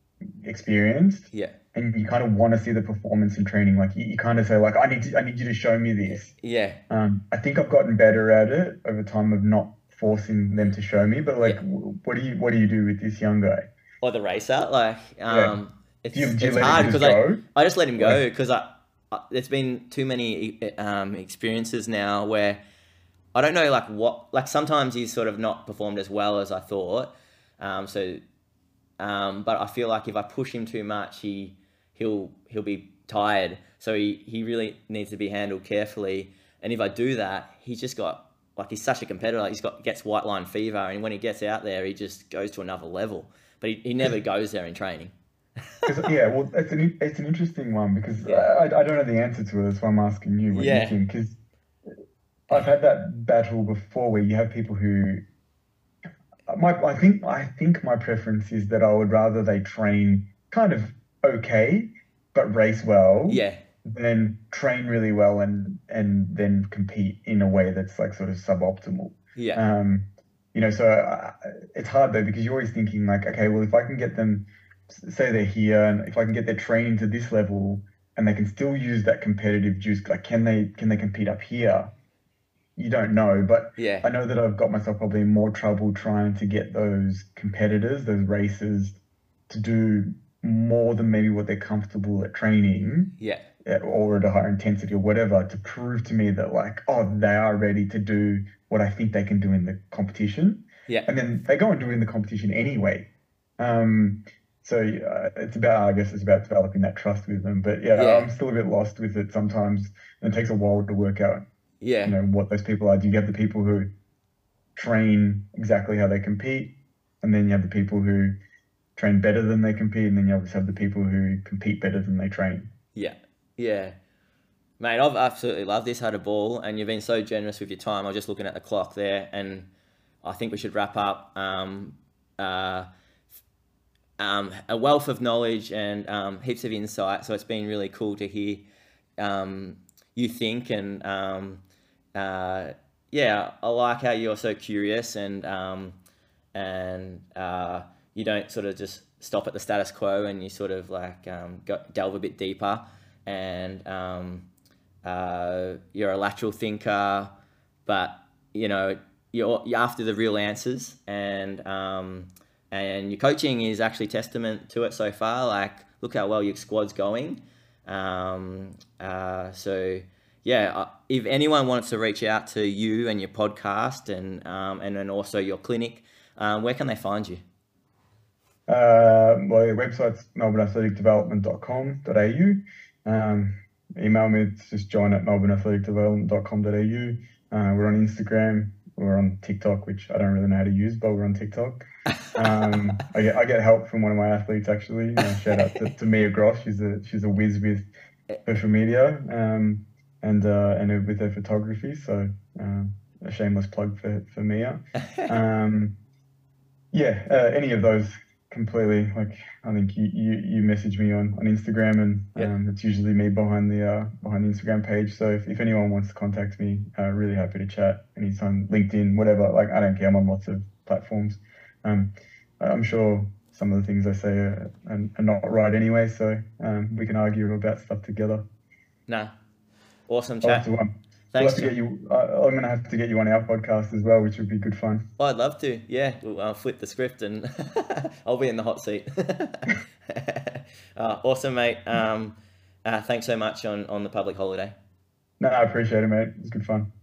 experienced Yeah, and you kind of want to see the performance in training, like you, you kind of say, like, I need to, I need you to show me this. yeah, Um, I think I've gotten better at it over time of not forcing them to show me. But like, Yeah. w- what do you what do you do with this young guy? or the racer. Like Yeah. um, it's Do you, do you it's let hard it just because I, go? I just let him go because I, I there's been too many um, experiences now where I don't know like what like sometimes he's sort of not performed as well as I thought. Um, so, um, but I feel like if I push him too much, he he'll he'll be tired. So he, he really needs to be handled carefully. And if I do that, he's just got like he's such a competitor. Like he's got gets white line fever, and when he gets out there, he just goes to another level. But he, he never goes there in training. Yeah, well, it's an it's an interesting one because Yeah. I, I don't know the answer to it. That's why I'm asking you what Yeah. you think. Because I've had that battle before where you have people who my I think I think my preference is that I would rather they train kind of okay but race well Yeah. than train really well and and then compete in a way that's like sort of suboptimal. Yeah. Um, you know, so uh, it's hard though because you're always thinking like, okay, well, if I can get them, s- say they're here, and if I can get their training to this level, and they can still use that competitive juice, like can they can they compete up here? You don't know, but Yeah. I know that I've got myself probably in more trouble trying to get those competitors, those racers, to do more than maybe what they're comfortable at training Yeah. uh, or at a higher intensity or whatever to prove to me that like, oh, they are ready to do what I think they can do in the competition. Yeah. And then they go and do it in the competition anyway. Um, so uh, it's about, I guess it's about developing that trust with them. But yeah, Yeah. I'm still a bit lost with it sometimes. And it takes a while to work out, Yeah. you know, what those people are. Do you have the people who train exactly how they compete? And then you have the people who train better than they compete. And then you obviously have the people who compete better than they train. Yeah. Yeah. Mate, I've absolutely loved this Had a Ball, and you've been so generous with your time. I was just looking at the clock there, and I think we should wrap up. Um, uh, um, a wealth of knowledge and um, heaps of insight. So it's been really cool to hear um, you think, and um, uh, yeah, I like how you're so curious and um, and uh, you don't sort of just stop at the status quo, and you sort of like um, go, delve a bit deeper, and um, uh, you're a lateral thinker, but you know you're, you're after the real answers, and um, and your coaching is actually testament to it so far. Like, look how well your squad's going. Um, uh, so yeah, uh, if anyone wants to reach out to you and your podcast, and um, and then also your clinic, um, where can they find you? Uh, well, your website's melbourne athletic development dot com dot a u. Um, email me, it's just john at melbourne athletic development dot com dot a u. Uh, we're on Instagram, we're on TikTok, which I don't really know how to use, but we're on TikTok. Um, I get I get help from one of my athletes actually. You know, shout out to, to Mia Gross. She's a she's a whiz with social media um, and uh, and with her photography. So um, a shameless plug for for Mia. Um, yeah, uh, any of those. Completely. Like, I think you, you, you message me on, on Instagram, and Yep. um, it's usually me behind the uh, behind the Instagram page. So if, if anyone wants to contact me, uh, really happy to chat anytime. LinkedIn, whatever. Like, I don't care. I'm on lots of platforms. Um, I'm sure some of the things I say are, are, are not right anyway. So um, we can argue about stuff together. Nah, awesome I'll chat. have to, um, we'll Thanks. have to get you. Uh, I'm gonna have to get you on our podcast as well, which would be good fun. Oh, I'd love to. Yeah, we'll, I'll flip the script and I'll be in the hot seat. uh, awesome, mate. Um, uh, thanks so much on, on the public holiday. No, I appreciate it, mate. It was good fun.